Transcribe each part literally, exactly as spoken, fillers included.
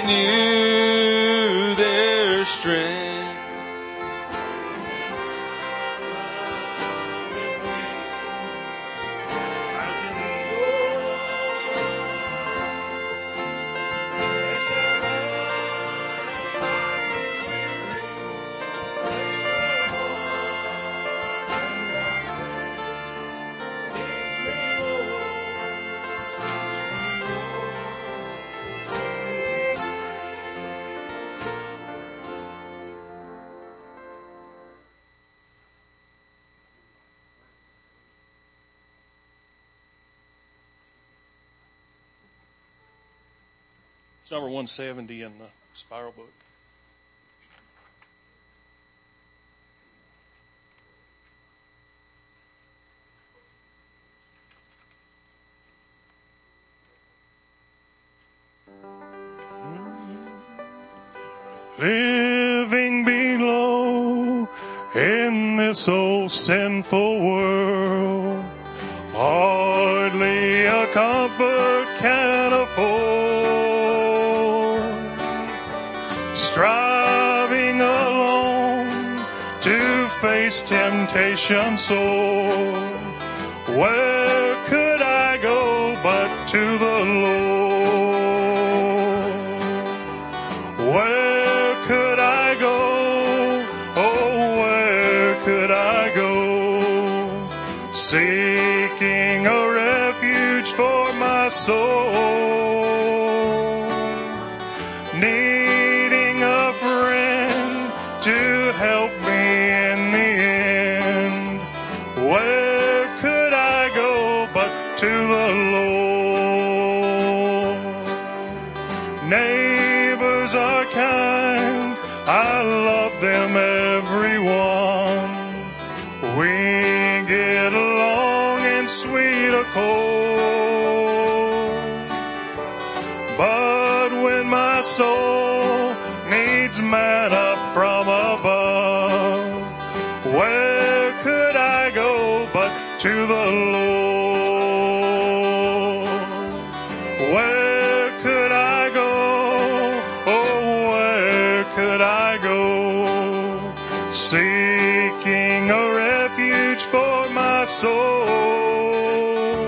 renew their strength. It's number one seventy in the Spiral Book. Living below in this old sinful world, hardly a comfort can afford. Striving alone to face temptation sore, where could I go but to the Lord? Where could I go? Oh, where could I go? Seeking a refuge for my soul, needing a friend to help me in the end. Where could I go but to the Lord? Neighbors are kind, I love them everyone. We get along in sweet accord. But when my soul needs manna from above, where could I go but to the Lord? Where could I go? Oh, where could I go? Seeking a refuge for my soul,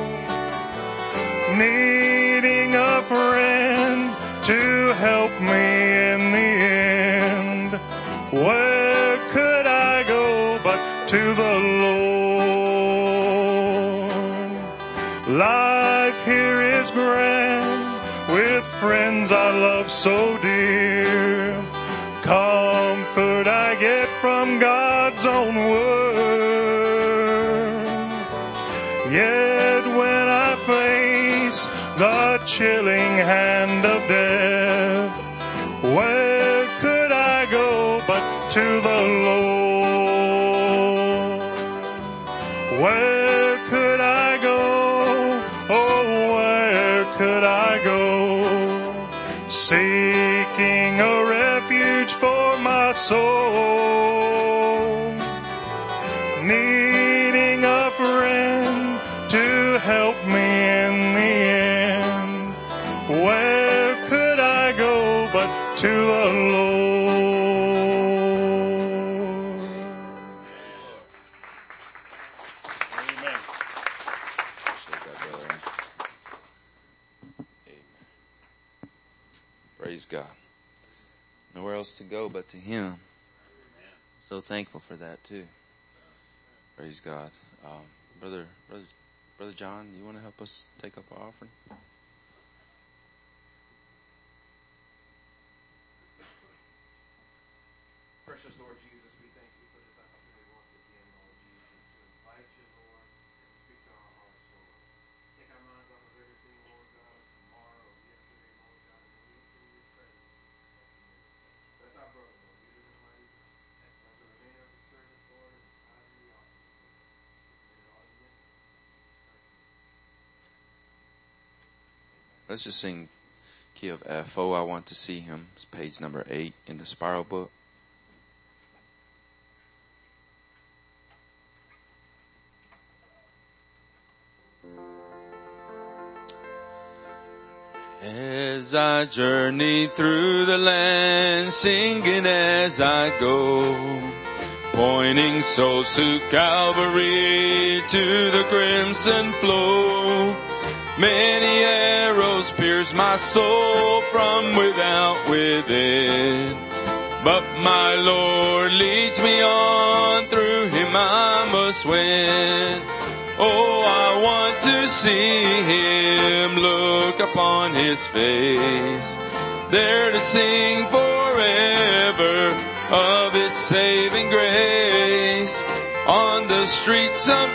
needing a friend to help me in the end. Where could I go but to the Lord? Life here is grand with friends I love so dear. Comfort I get from God's own word. Yet when I face the chilling hand of death, where could I go but to the Lord? Where could I go? Oh, where could I go? Seeking a refuge for my soul, needing a friend to help me in the end. Where could I go but to the Lord? Amen. Praise God. Nowhere else to go but to Him. So thankful for that too. Praise God. Um, brother, brother, brother John, you want to help us take up our offering? Precious Lord Jesus, we thank you for this opportunity once again, Lord Jesus, to invite you, Lord, and speak to our hearts, Lord. Take our minds off of everything, Lord God, tomorrow, yesterday, Lord God, and we into your presence. Bless our brother, Lord. Use him in a mighty way. Bless the remainder of the service, Lord, and the time of the offering, Lord. Commit it all to you. Let's just sing key of F. Oh, I want to see Him. It's page number eight in the Spiral Book. As I journey through the land, singing as I go, pointing souls to Calvary, to the crimson flow. Many arrows pierce my soul from without within, but my Lord leads me on, through Him I must win. Oh, I want to see Him, look upon His face, there to sing forever of His saving grace. On the streets of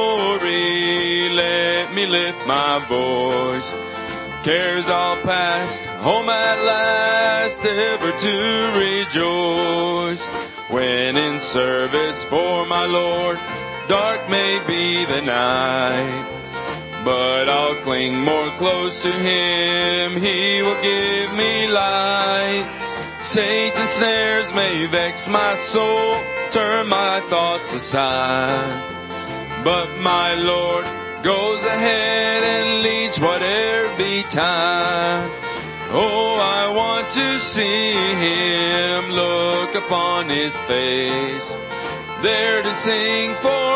glory, let me lift my voice. Cares all past, home at last, ever to rejoice. When in service for my Lord, dark may be the night, but I'll cling more close to Him, He will give me light. Satan's snares may vex my soul, turn my thoughts aside, but my Lord goes ahead and leads whatever betide. Oh, I want to see Him, look upon His face, there to sing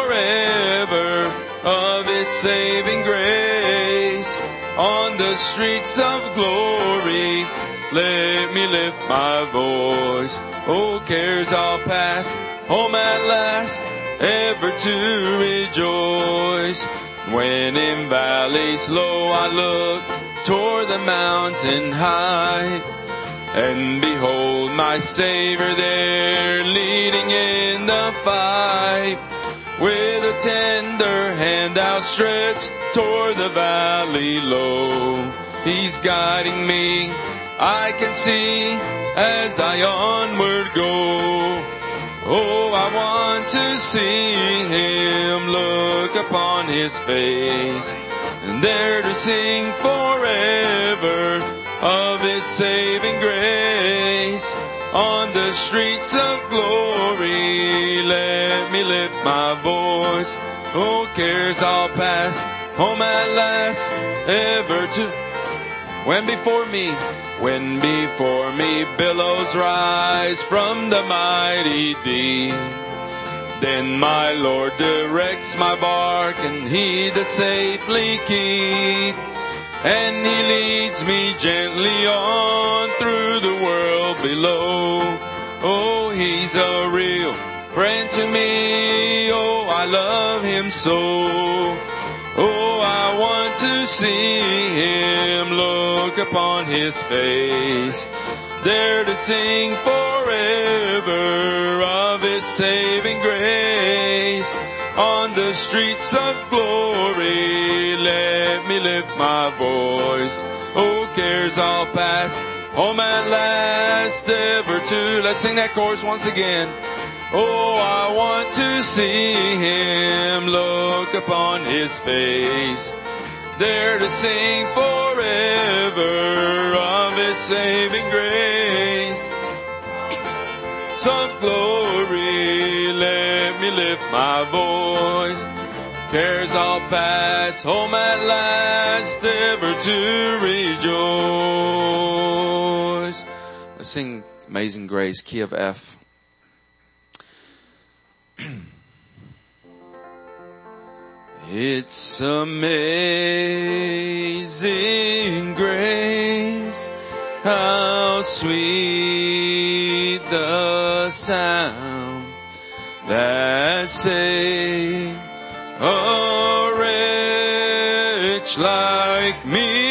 forever of His saving grace. On the streets of glory, let me lift my voice. Oh, cares all past, home at last, ever to rejoice. When in valleys low I look toward the mountain high, and behold my Savior there, leading in the fight, with a tender hand outstretched toward the valley low. He's guiding me, I can see, as I onward go. Oh, I want to see Him, look upon His face, and there to sing forever of His saving grace. On the streets of glory, let me lift my voice. Oh, cares all past, home at last, ever to... When before me, when before me billows rise from the mighty deep, then my Lord directs my bark, and He does safely keep. And He leads me gently on through the world below. Oh, He's a real friend to me. Oh, I love Him so. Oh, I want to see Him, look upon His face, there to sing forever of His saving grace. On the streets of glory, let me lift my voice. Oh, cares all past, home at last, ever to... Let's sing that chorus once again. Oh, I want to see Him, look upon His face, there to sing forever of His saving grace. Of glory, let me lift my voice. Cares all past, home at last, ever to rejoice. Let's sing Amazing Grace, key of F. It's amazing grace, how sweet the sound that saved a wretch like me.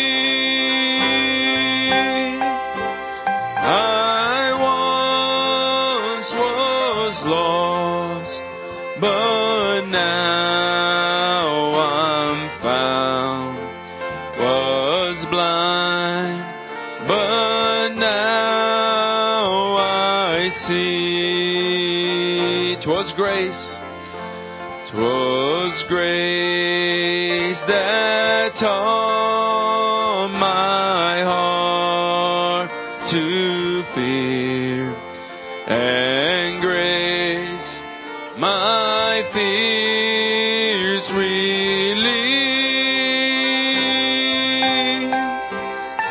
I once was lost, but now I'm found, was blind, but now I see. 'Twas grace, 'twas grace that taught my heart to fear, and grace my fears relieved.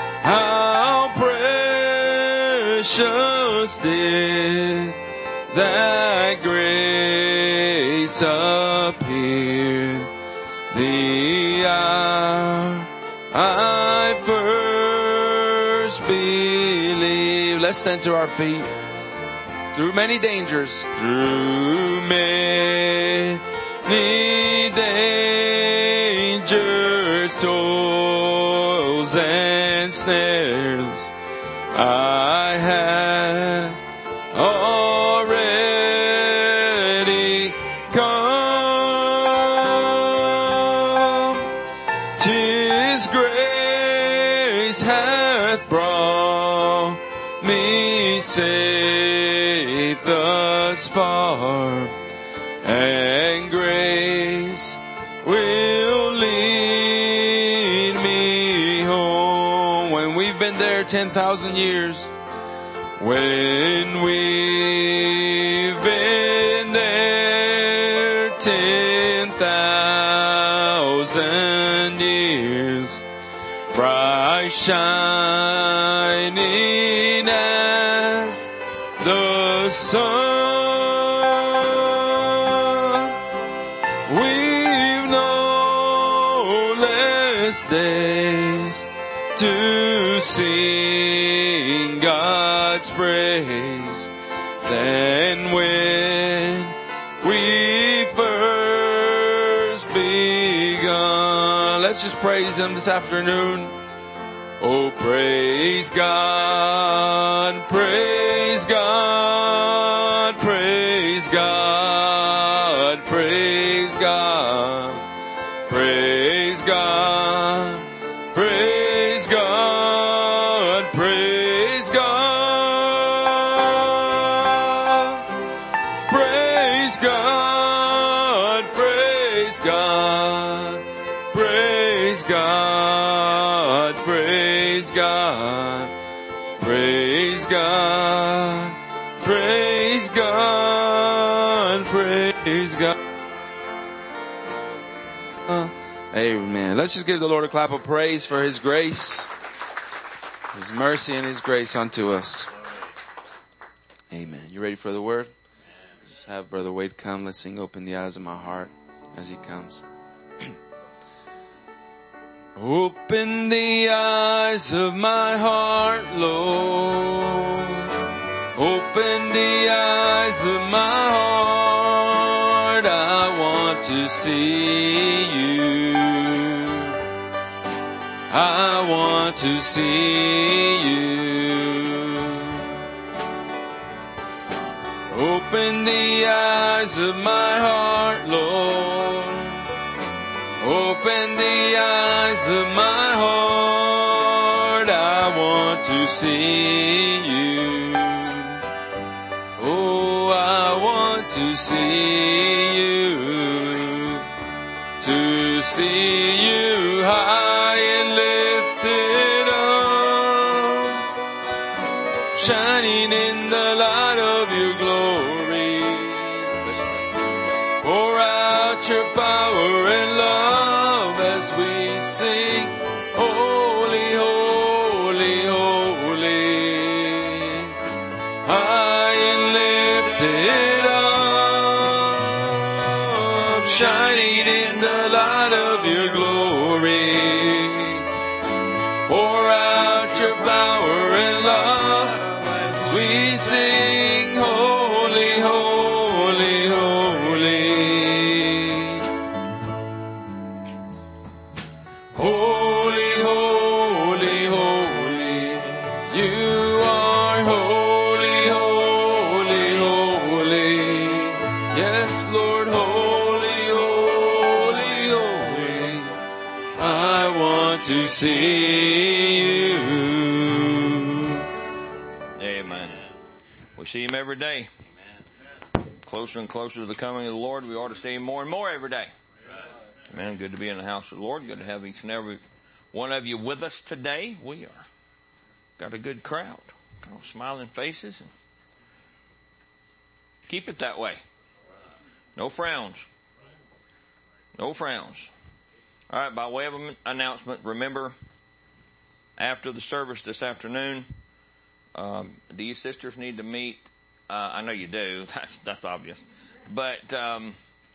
precious did that grace appear, the hour I first believed. Let's stand to our feet. Through many dangers, through many dangers, toils and snares, I have already come. 'Tis grace hath brought me safe thus far, and grace will lead me home. When we've been there ten thousand years, when we've been there ten thousand years, bright shining as the sun, we've no less days to sing God's praise than when we first begun. Let's just praise Him this afternoon. Oh, praise God, praise God, praise God, praise God, praise God, praise God, praise God, praise God, praise God, praise God, praise God, praise God, praise God, praise God. Amen. Let's just give the Lord a clap of praise for His grace, His mercy, and His grace unto us. Amen. You ready for the word? Just have Brother Wade come. Let's sing Open the Eyes of My Heart as he comes. Open the eyes of my heart, Lord. Open the eyes of my heart. I want to see you. I want to see you. Open the eyes of my heart, Lord. Open the eyes of my heart. I want to see you. Oh, I want to see you. To see you high and lifted up, shining in the light of your glory. Pour out your power and love as we sing, holy, holy, holy, high and lifted up, shining in the light of your glory. Pour out your power and love as we sing, holy, holy, holy. Holy, holy, holy, you are holy, holy, holy. Yes, Lord, holy, holy, holy. I want to see you. Amen. We see Him every day. Closer and closer to the coming of the Lord. We ought to see Him more and more every day. Amen. Good to be in the house of the Lord. Good to have each and every one of you with us today. We are got a good crowd, got all smiling faces, and keep it that way. No frowns. No frowns. All right. By way of an announcement, remember after the service this afternoon, Um, do you sisters need to meet? Uh, I know you do. That's that's obvious. But um,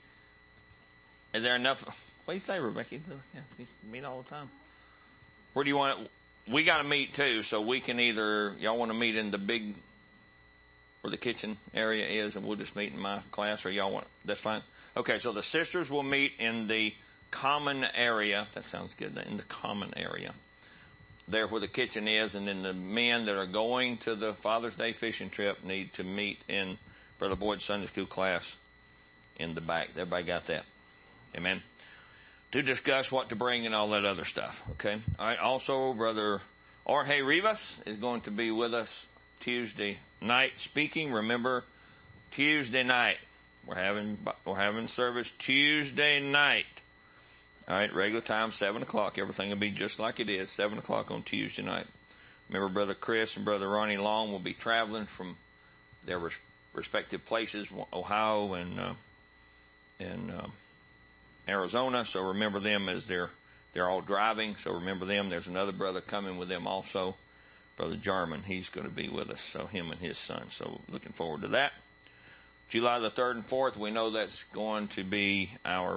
is there enough? What do you say, Rebecca? Yeah, you meet all the time. Where do you want it? We got to meet too, so we can either, y'all want to meet in the big, where the kitchen area is, and we'll just meet in my class, or y'all want, that's fine? Okay, so the sisters will meet in the common area. That sounds good. In the common area. There where the kitchen is, and then the men that are going to the Father's Day fishing trip need to meet in Brother Boyd's Sunday school class in the back. Everybody got that? Amen? To discuss what to bring and all that other stuff. Okay? All right. Also, Brother Jorge Rivas is going to be with us Tuesday night speaking. Remember, Tuesday night. We're having, we're having service Tuesday night. All right. Regular time, seven o'clock. Everything will be just like it is, seven o'clock on Tuesday night. Remember, Brother Chris and Brother Ronnie Long will be traveling from their res- respective places, Ohio and, uh, and, um, Arizona, so remember them as they're they're all driving, so remember them. There's another brother coming with them also, Brother Jarman. He's going to be with us, so him and his son. So looking forward to that. July the third and fourth, we know that's going to be our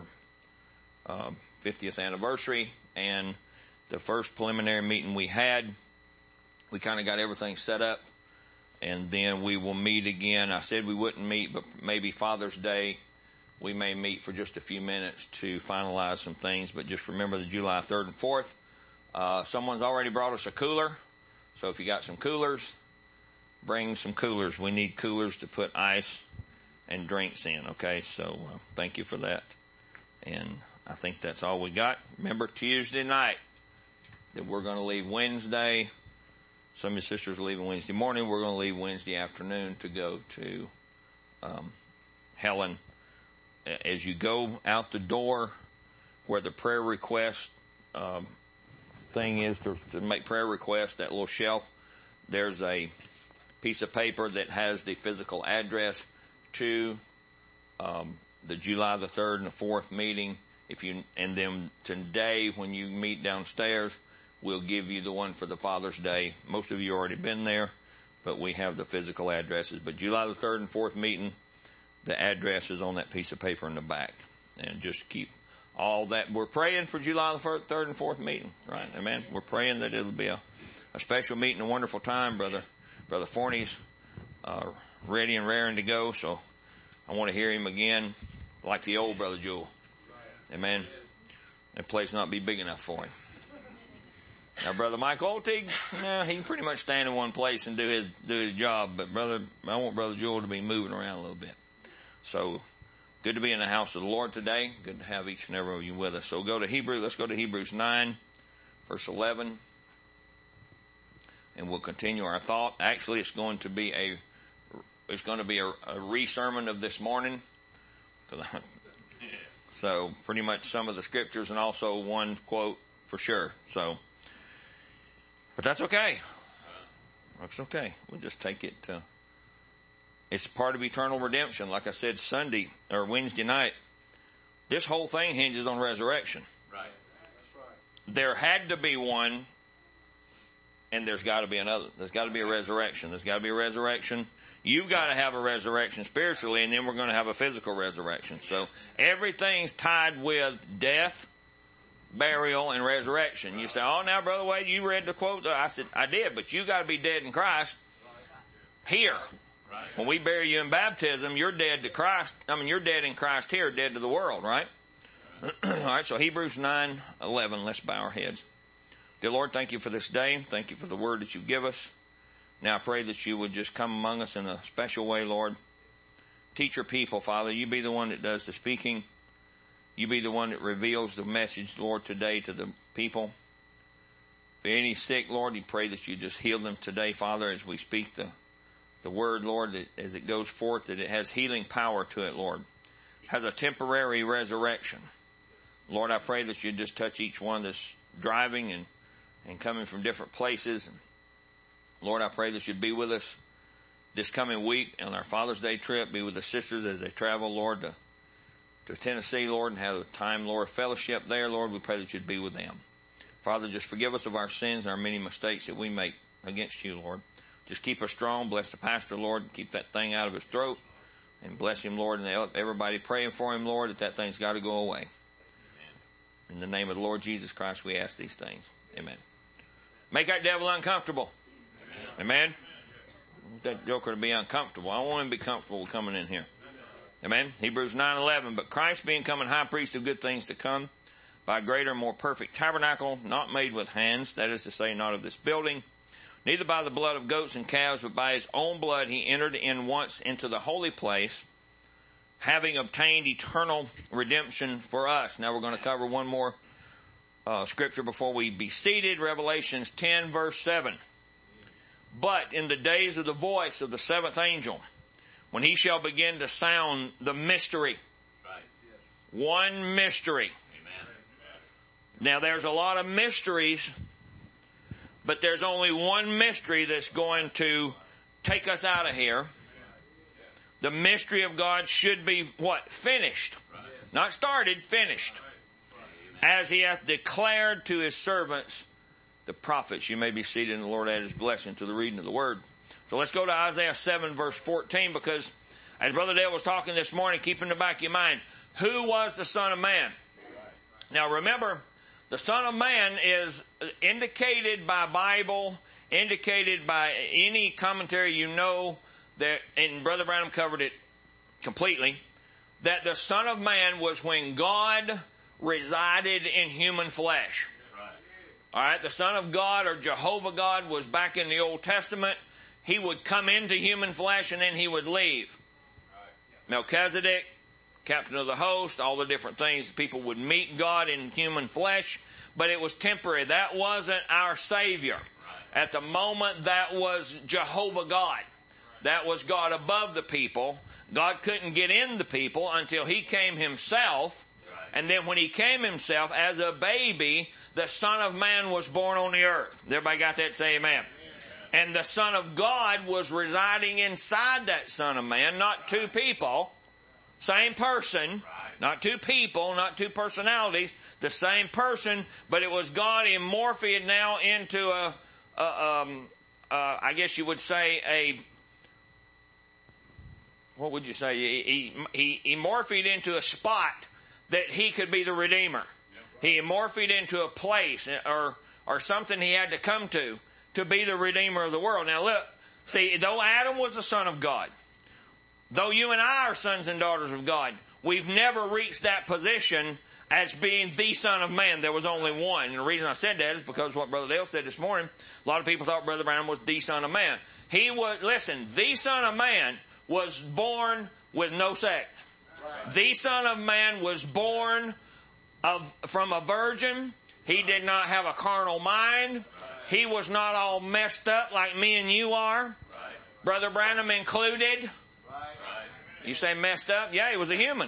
uh, fiftieth anniversary, and the first preliminary meeting we had, we kind of got everything set up, and then we will meet again. I said we wouldn't meet, but maybe Father's Day, we may meet for just a few minutes to finalize some things, but just remember the July third and fourth. Uh, someone's already brought us a cooler, so if you got some coolers, bring some coolers. We need coolers to put ice and drinks in, okay? So uh, thank you for that. And I think that's all we got. Remember Tuesday night that we're going to leave Wednesday. Some of your sisters are leaving Wednesday morning. We're going to leave Wednesday afternoon to go to um, Helen. As you go out the door where the prayer request um, thing is to, to make prayer requests, that little shelf, there's a piece of paper that has the physical address to um, the July the third and the fourth meeting. If you and then today when you meet downstairs, we'll give you the one for the Father's Day. Most of you already been there, but we have the physical addresses. But July the third and fourth meeting, the address is on that piece of paper in the back. And just keep all that. We're praying for July the third and fourth meeting, right? Amen. We're praying that it'll be a, a special meeting, a wonderful time. Brother Brother Forney's uh, ready and raring to go, so I want to hear him again like the old Brother Jewel. Amen. That place not be big enough for him. Now, Brother Mike Oltig, nah, he can pretty much stand in one place and do his do his job, but brother, I want Brother Jewel to be moving around a little bit. So, good to be in the house of the Lord today. Good to have each and every one of you with us. So go to Hebrew. Let's go to Hebrews nine, verse eleven. And we'll continue our thought. Actually, it's going to be a, it's going to be a, a re-sermon of this morning. So, pretty much some of the scriptures and also one quote for sure. So, but that's okay. That's okay. We'll just take it to, it's part of eternal redemption. Like I said, Sunday or Wednesday night, this whole thing hinges on resurrection. Right. That's right. There had to be one, and there's got to be another. There's got to be a resurrection. There's got to be a resurrection. You've got to have a resurrection spiritually, and then we're going to have a physical resurrection. So everything's tied with death, burial, and resurrection. You say, oh, now, Brother Wade, you read the quote. I said, I did, but you got to be dead in Christ here. When we bury you in baptism, you're dead to Christ. I mean, you're dead in Christ here, dead to the world, right? All right, so Hebrews nine eleven, let's bow our heads. Dear Lord, thank you for this day. Thank you for the word that you give us. Now I pray that you would just come among us in a special way, Lord. Teach your people, Father. You be the one that does the speaking. You be the one that reveals the message, Lord, today to the people. If any sick, Lord, you pray that you just heal them today, Father, as we speak the The word, Lord, that as it goes forth, that it has healing power to it, Lord. Has a temporary resurrection. Lord, I pray that you just touch each one that's driving and, and coming from different places. And Lord, I pray that you'd be with us this coming week on our Father's Day trip. Be with the sisters as they travel, Lord, to, to Tennessee, Lord, and have a time, Lord, fellowship there, Lord. We pray that you'd be with them. Father, just forgive us of our sins and our many mistakes that we make against you, Lord. Just keep us strong. Bless the pastor, Lord. Keep that thing out of his throat. And bless him, Lord. And everybody praying for him, Lord, that that thing's got to go away. In the name of the Lord Jesus Christ, we ask these things. Amen. Make that devil uncomfortable. Amen. That joker to be uncomfortable. I want him to be comfortable coming in here. Amen. Hebrews nine eleven. But Christ being coming high priest of good things to come, by a greater, more perfect tabernacle, not made with hands, that is to say, not of this building, neither by the blood of goats and calves, but by his own blood he entered in once into the holy place, having obtained eternal redemption for us. Now we're going to cover one more uh, scripture before we be seated. Revelations ten, verse seven. But in the days of the voice of the seventh angel, when he shall begin to sound the mystery. Right. One mystery. Amen. Now there's a lot of mysteries, but there's only one mystery that's going to take us out of here. The mystery of God should be what? Finished. Right. Not started, finished. Right. As he hath declared to his servants, the prophets. You may be seated, and the Lord add his blessing to the reading of the word. So let's go to Isaiah seven, verse fourteen, because as Brother Dale was talking this morning, keep in the back of your mind, who was the Son of Man? Now remember, the Son of Man is indicated by Bible, indicated by any commentary you know, that, and Brother Branham covered it completely, that the Son of Man was when God resided in human flesh. All right, the Son of God, or Jehovah God, was back in the Old Testament. He would come into human flesh and then he would leave. Melchizedek, captain of the host, all the different things. People would meet God in human flesh, but it was temporary. That wasn't our Savior. At the moment, that was Jehovah God. That was God above the people. God couldn't get in the people until he came himself. And then when he came himself as a baby, the Son of Man was born on the earth. Everybody got that? Say amen. And the Son of God was residing inside that Son of Man, not two people, same person, not two people, not two personalities, the same person, but it was God immorphed now into a, a um, uh, I guess you would say a, what would you say? He, he, he morphed into a spot that he could be the Redeemer. He morphed into a place or, or something he had to come to, to be the Redeemer of the world. Now look, see, though Adam was the son of God, though you and I are sons and daughters of God, we've never reached that position as being the Son of Man. There was only one. And the reason I said that is because what Brother Dale said this morning, a lot of people thought Brother Branham was the Son of Man. He was, listen, the Son of Man was born with no sex. The Son of Man was born of, from a virgin. He did not have a carnal mind. He was not all messed up like me and you are. Brother Branham included. You say messed up? Yeah, he was a human.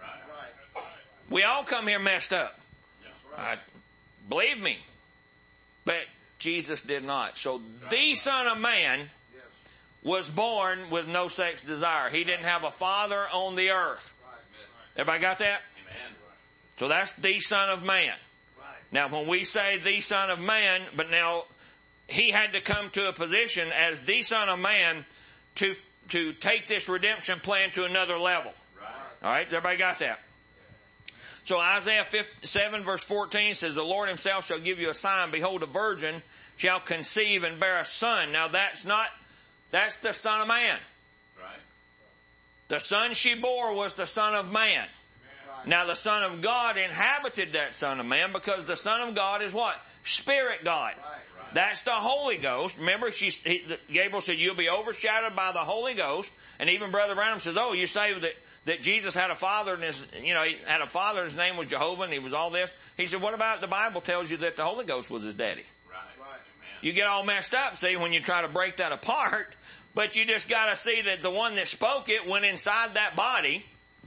We all come here messed up. I, believe me. But Jesus did not. So the Son of Man was born with no sex desire. He didn't have a father on the earth. Everybody got that? Amen. So that's the Son of Man. Right. Now when we say the Son of Man, but now he had to come to a position as the Son of Man to to take this redemption plan to another level. Right. All right, everybody got that? So Isaiah seven verse fourteen says, the Lord himself shall give you a sign. Behold, a virgin shall conceive and bear a son. Now that's not, that's the Son of Man. The son she bore was the Son of Man. Right. Now the Son of God inhabited that Son of Man because the Son of God is what? Spirit God. Right. Right. That's the Holy Ghost. Remember, she, he, Gabriel said, you'll be overshadowed by the Holy Ghost. And even Brother Branham says, oh, you say that, that Jesus had a father and his, you know, he had a father and his name was Jehovah and he was all this. He said, what about the Bible tells you that the Holy Ghost was his daddy? Right. Right. You get all messed up, see, when you try to break that apart. But you just got to see that the one that spoke it went inside that body.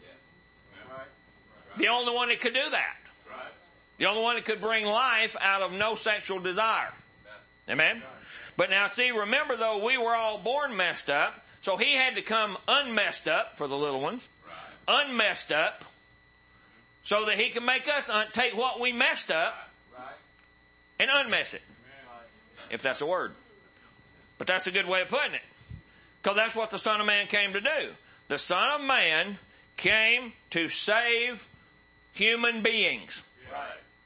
The only one that could do that. The only one that could bring life out of no sexual desire. Amen? But now see, remember though, we were all born messed up. So he had to come unmessed up for the little ones. Unmessed up. So that he can make us un- take what we messed up and unmess it. If that's a word. But that's a good way of putting it. Because that's what the Son of Man came to do. The Son of Man came to save human beings. Right.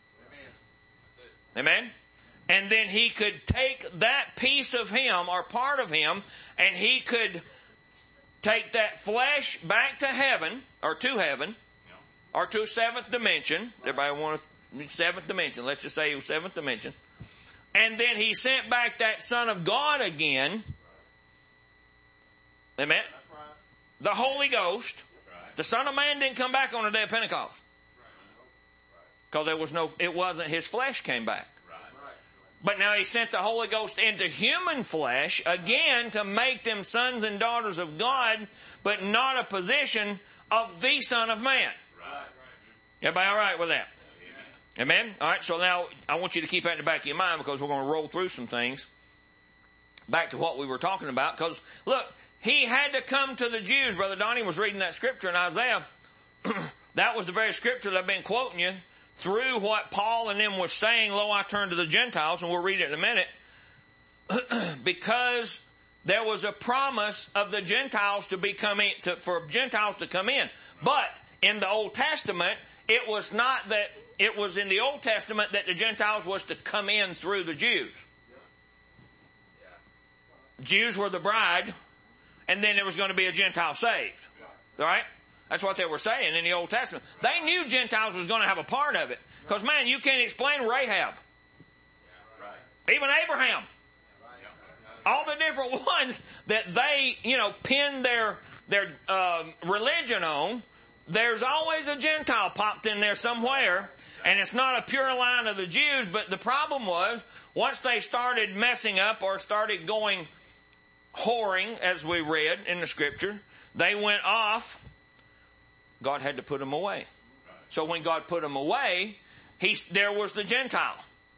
Amen. Amen? And then he could take that piece of him or part of him, and he could take that flesh back to heaven, or to heaven, or to a seventh dimension. Everybody want a seventh dimension. Let's just say it was seventh dimension. And then he sent back that Son of God again. Amen? The Holy Ghost. The Son of Man didn't come back on the day of Pentecost. Because there was no, it wasn't his flesh came back. But now he sent the Holy Ghost into human flesh again to make them sons and daughters of God, but not a position of the Son of Man. Everybody all right with that? Amen? All right, so now I want you to keep that in the back of your mind because we're going to roll through some things. Back to what we were talking about. Because, look, he had to come to the Jews. Brother Donnie was reading that scripture in Isaiah. That was the very scripture that I've been quoting you. Through what Paul and them was saying, lo, I turn to the Gentiles, and we'll read it in a minute, because there was a promise of the Gentiles to be coming, to, for Gentiles to come in. But in the Old Testament, it was not that, it was in the Old Testament that the Gentiles was to come in through the Jews. Jews were the bride, and then there was going to be a Gentile saved. All right? That's what they were saying in the Old Testament. They knew Gentiles was going to have a part of it. Because, man, you can't explain Rahab. Even Abraham. All the different ones that they, you know, pinned their, their uh, religion on, there's always a Gentile popped in there somewhere. And it's not a pure line of the Jews, but the problem was, once they started messing up or started going whoring, as we read in the Scripture, they went off. God had to put them away. So when God put them away, he, there was the Gentile.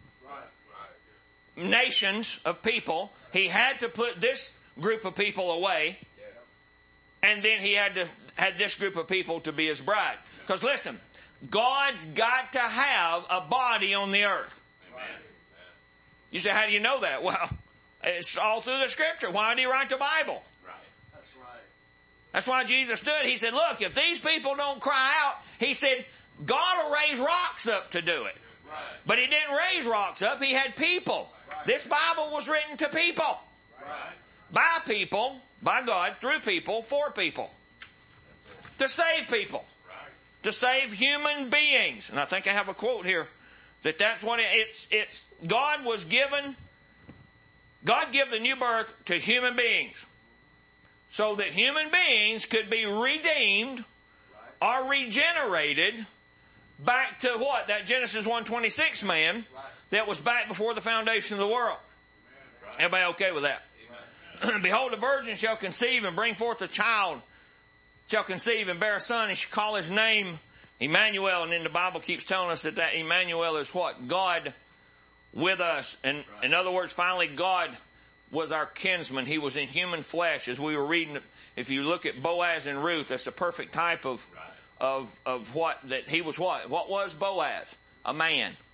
Nations of people. He had to put this group of people away. And then he had to had this group of people to be his bride. Because listen, God's got to have a body on the earth. You say, how do you know that? Well, it's all through the Scripture. Why did he write the Bible? That's why Jesus stood. He said, look, if these people don't cry out, he said, God will raise rocks up to do it. Right. But he didn't raise rocks up. He had people. Right. This Bible was written to people. Right. By people, by God, through people, for people. To save people. Right. To save human beings. And I think I have a quote here that that's what it, it's, it's, God was given, God gave the new birth to human beings. So that human beings could be redeemed or regenerated back to what? That Genesis one twenty-six man that was back before the foundation of the world. Everybody okay with that? Behold, a virgin shall conceive and bring forth a child, shall conceive and bear a son, and shall call his name Emmanuel. And then the Bible keeps telling us that that Emmanuel is what? God with us. And in other words, finally God was our kinsman. He was in human flesh. As we were reading, if you look at Boaz and Ruth, that's a perfect type of, right. of, of what, that he was what? What was Boaz? A man. Right.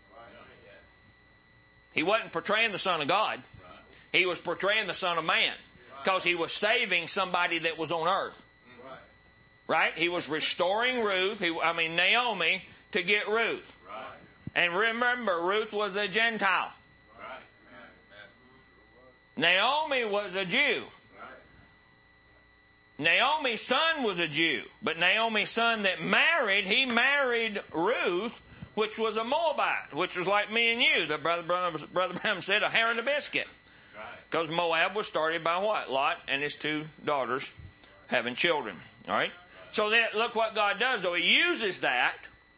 He wasn't portraying the Son of God. Right. He was portraying the Son of Man. Because he was saving somebody that was on earth. Right? right? He was restoring Ruth, he, I mean Naomi, to get Ruth. Right. And remember, Ruth was a Gentile. Naomi was a Jew. Naomi's son was a Jew. But Naomi's son that married, he married Ruth, which was a Moabite, which was like me and you. The brother, brother, brother Branham said a hair in a biscuit. Because Moab was started by what? Lot and his two daughters having children. All right? So that, look what God does, though. He uses that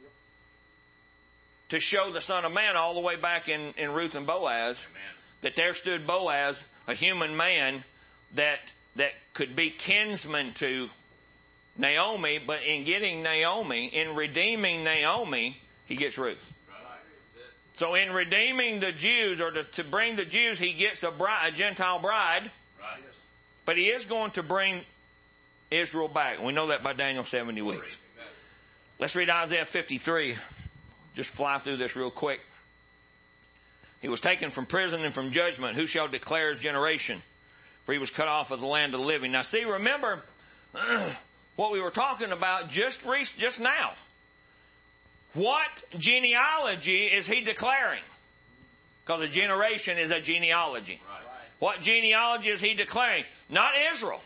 to show the Son of Man all the way back in, in Ruth and Boaz. Amen. That there stood Boaz, a human man that that could be kinsman to Naomi, but in getting Naomi, in redeeming Naomi, he gets Ruth. Right. So in redeeming the Jews, or to, to bring the Jews, he gets a bride, a Gentile bride. Right. But he is going to bring Israel back. We know that by Daniel seventy weeks. Let's read Isaiah fifty-three. Just fly through this real quick. He was taken from prison and from judgment. Who shall declare his generation? for he was cut off of the land of the living. Now see, remember what we were talking about just re- just now. What genealogy is he declaring? Because a generation is a genealogy. Right. What genealogy is he declaring? Not Israel.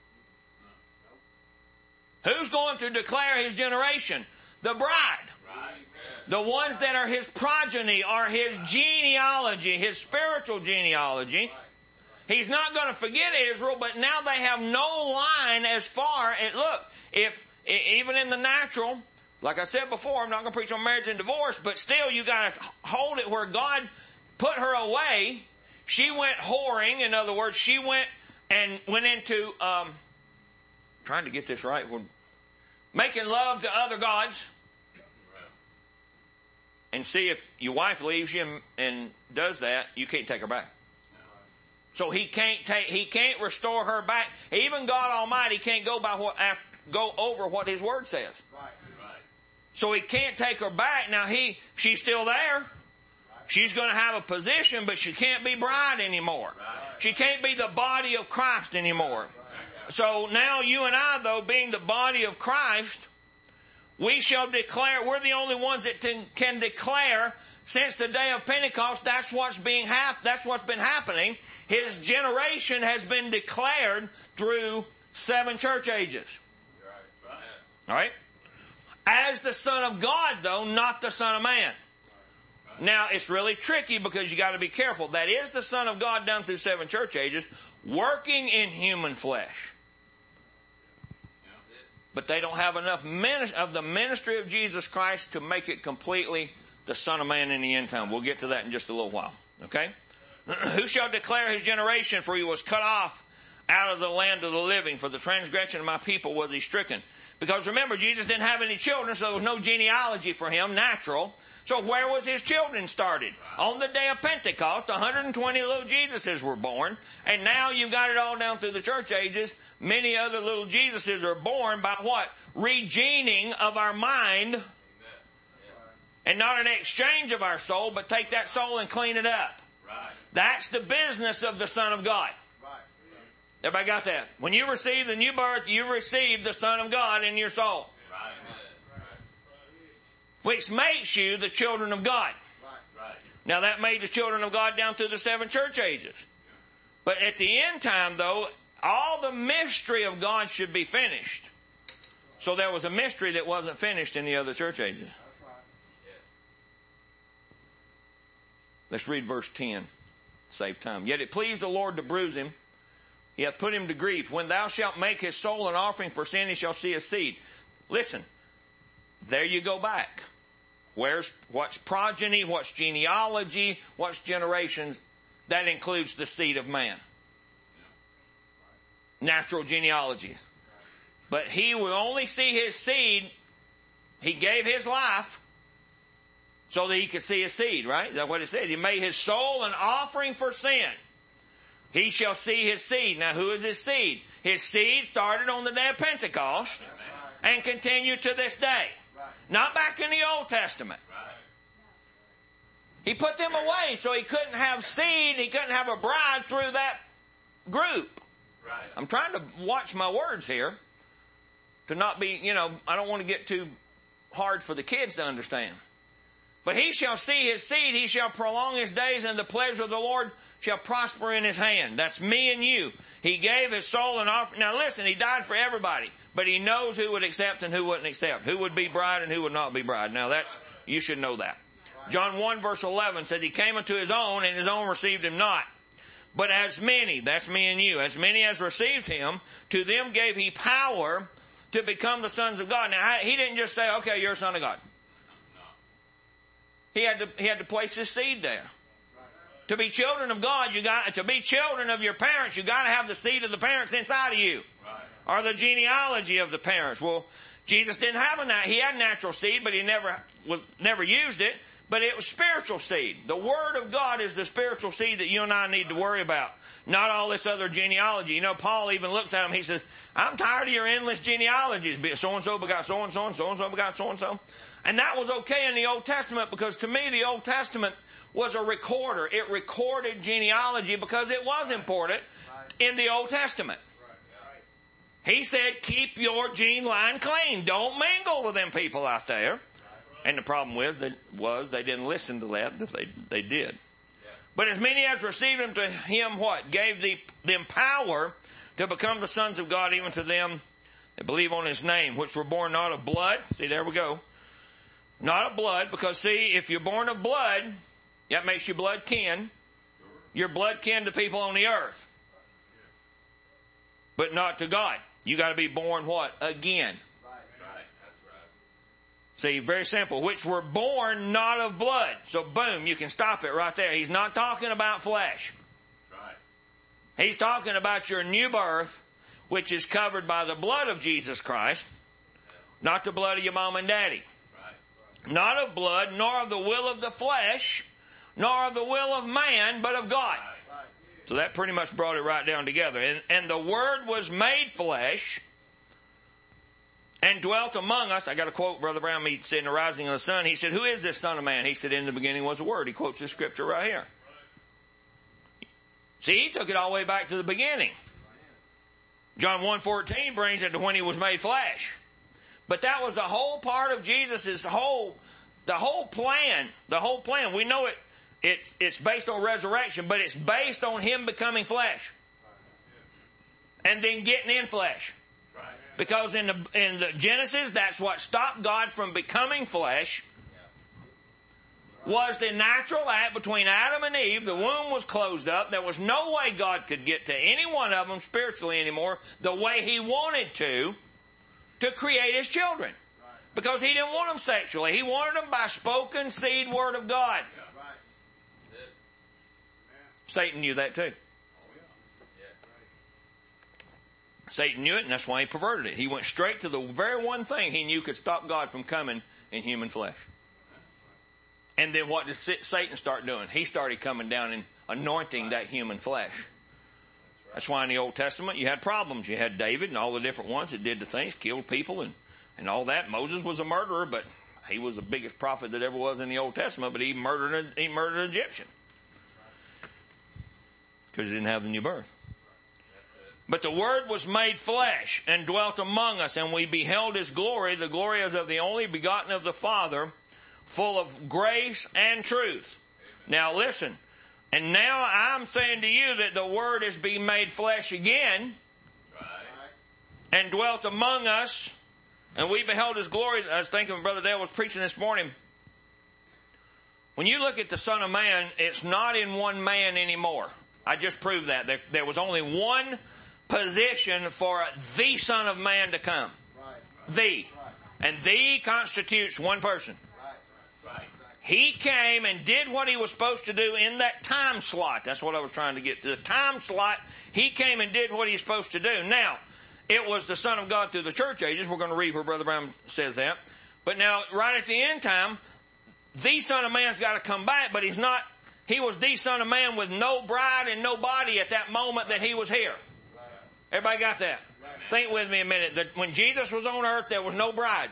Who's going to declare his generation? The bride. Right. The ones that are his progeny are his genealogy, his spiritual genealogy. He's not going to forget Israel, but now they have no line as far as, look, if, even in the natural, like I said before, I'm not going to preach on marriage and divorce, but still you got to hold it where God put her away. She went whoring. In other words, she went and went into, um, trying to get this right, making love to other gods. And see, if your wife leaves you and, and does that, you can't take her back. So he can't take, he can't restore her back. Even God Almighty can't go by what, go over what His Word says. Right. So he can't take her back. Now he, she's still there. She's going to have a position, but she can't be bride anymore. She can't be the body of Christ anymore. So now you and I, though, being the body of Christ, we shall declare, we're the only ones that can declare since the day of Pentecost, that's what's being hap- that's what's been happening. His generation has been declared through seven church ages. All right? As the Son of God, though, not the Son of Man. Now, it's really tricky because you got to be careful. That is the Son of God down through seven church ages, working in human flesh. But they don't have enough of the ministry of Jesus Christ to make it completely the Son of Man in the end time. We'll get to that in just a little while. Okay? Who shall declare his generation? For he was cut off out of the land of the living. For the transgression of my people was he stricken. Because remember, Jesus didn't have any children, so there was no genealogy for him, natural. So where was his children started? On the day of Pentecost, one hundred twenty little Jesuses were born. And now you've got it all down through the church ages. Many other little Jesuses are born by what? Regening of our mind. And not an exchange of our soul, but take that soul and clean it up. That's the business of the Son of God. Everybody got that? When you receive the new birth, you receive the Son of God in your soul. Which makes you the children of God. Now that made the children of God down through the seven church ages. But at the end time, though, all the mystery of God should be finished. So there was a mystery that wasn't finished in the other church ages. Let's read verse ten. Save time. Yet it pleased the Lord to bruise him. He hath put him to grief. When thou shalt make his soul an offering for sin, he shall see his seed. Listen. There you go back. Where's, what's progeny, what's genealogy, what's generations? That includes the seed of man. Natural genealogies. But he will only see his seed. He gave his life so that he could see his seed, right? Is that what it says? He made his soul an offering for sin. He shall see his seed. Now, who is his seed? His seed started on the day of Pentecost and continued to this day. Not back in the Old Testament. He put them away so he couldn't have seed, he couldn't have a bride through that group. I'm trying to watch my words here to not be, you know, I don't want to get too hard for the kids to understand. But he shall see his seed, he shall prolong his days, and the pleasure of the Lord shall prosper in his hand. That's me and you. He gave his soul an offering. Now listen, he died for everybody, but he knows who would accept and who wouldn't accept, who would be bride and who would not be bride. Now that, you should know that. John one verse eleven said he came unto his own and his own received him not. But as many, that's me and you, as many as received him, to them gave he power to become the sons of God. Now he didn't just say, okay, you're a son of God. He had to, he had to place his seed there. To be children of God, you got, to be children of your parents, you got to have the seed of the parents inside of you. Or the genealogy of the parents. Well, Jesus didn't have a, he had natural seed, but he never, was, never used it. But it was spiritual seed. The Word of God is the spiritual seed that you and I need to worry about. Not all this other genealogy. You know, Paul even looks at him, he says, I'm tired of your endless genealogies. So-and-so begot so-and-so, and so-and-so begot so-and-so. And that was okay in the Old Testament because to me the Old Testament was a recorder. It recorded genealogy because it was important. in the Old Testament. He said, keep your gene line clean. Don't mingle with them people out there. And the problem was, they, was they didn't listen to that, that they, they did. But as many as received him, to him what? Gave the, them power to become the sons of God, even to them that believe on his name, which were born not of blood. See, there we go. Not of blood, because see, if you're born of blood, that makes you blood kin. You're blood kin to people on the earth. But not to God. You got to be born what? Again. Right. Right. That's right. See, very simple. Which were born not of blood. So boom, you can stop it right there. He's not talking about flesh. Right. He's talking about your new birth, which is covered by the blood of Jesus Christ, not the blood of your mom and daddy. Right. Not of blood, nor of the will of the flesh, nor of the will of man, but of God. Right. So that pretty much brought it right down together. And, and the Word was made flesh and dwelt among us. I got a quote, Brother Brown, he said in the rising of the sun, he said, who is this Son of Man? He said, in the beginning was the Word. He quotes this scripture right here. See, he took it all the way back to the beginning. John one fourteen brings it to when he was made flesh. But that was the whole part of Jesus' whole, the whole plan, the whole plan. We know it. It, it's based on resurrection, but it's based on him becoming flesh. And then getting in flesh. Because in the, in the Genesis, that's what stopped God from becoming flesh. Was the natural act between Adam and Eve. The womb was closed up. There was no way God could get to any one of them spiritually anymore the way he wanted to, to create his children. Because he didn't want them sexually. He wanted them by spoken seed word of God. Satan knew that too. Satan knew it, and that's why he perverted it. He went straight to the very one thing he knew could stop God from coming in human flesh. And then what did Satan start doing? He started coming down and anointing that human flesh. That's why in the Old Testament you had problems. You had David and all the different ones that did the things, killed people and, and all that. Moses was a murderer, but he was the biggest prophet that ever was in the Old Testament, but he murdered, he murdered an Egyptian. Because he didn't have the new birth. But the Word was made flesh and dwelt among us, and we beheld his glory. The glory is of the only begotten of the Father, full of grace and truth. Now listen, and now I'm saying to you that the Word is being made flesh again, and dwelt among us, and we beheld his glory. I was thinking Brother Dale was preaching this morning. When you look at the Son of Man, it's not in one man anymore. I just proved that. There, there was only one position for the Son of Man to come. Right. The. Right. And the constitutes one person. Right. Right. He came and did what he was supposed to do in that time slot. That's what I was trying to get to. The time slot, he came and did what he's supposed to do. Now, it was the Son of God through the church ages. We're going to read where Brother Brown says that. But now, right at the end time, the Son of Man's got to come back, but he's not. He was the Son of Man with no bride and no body at that moment that he was here. Everybody got that? Think with me a minute. That when Jesus was on earth, there was no bride.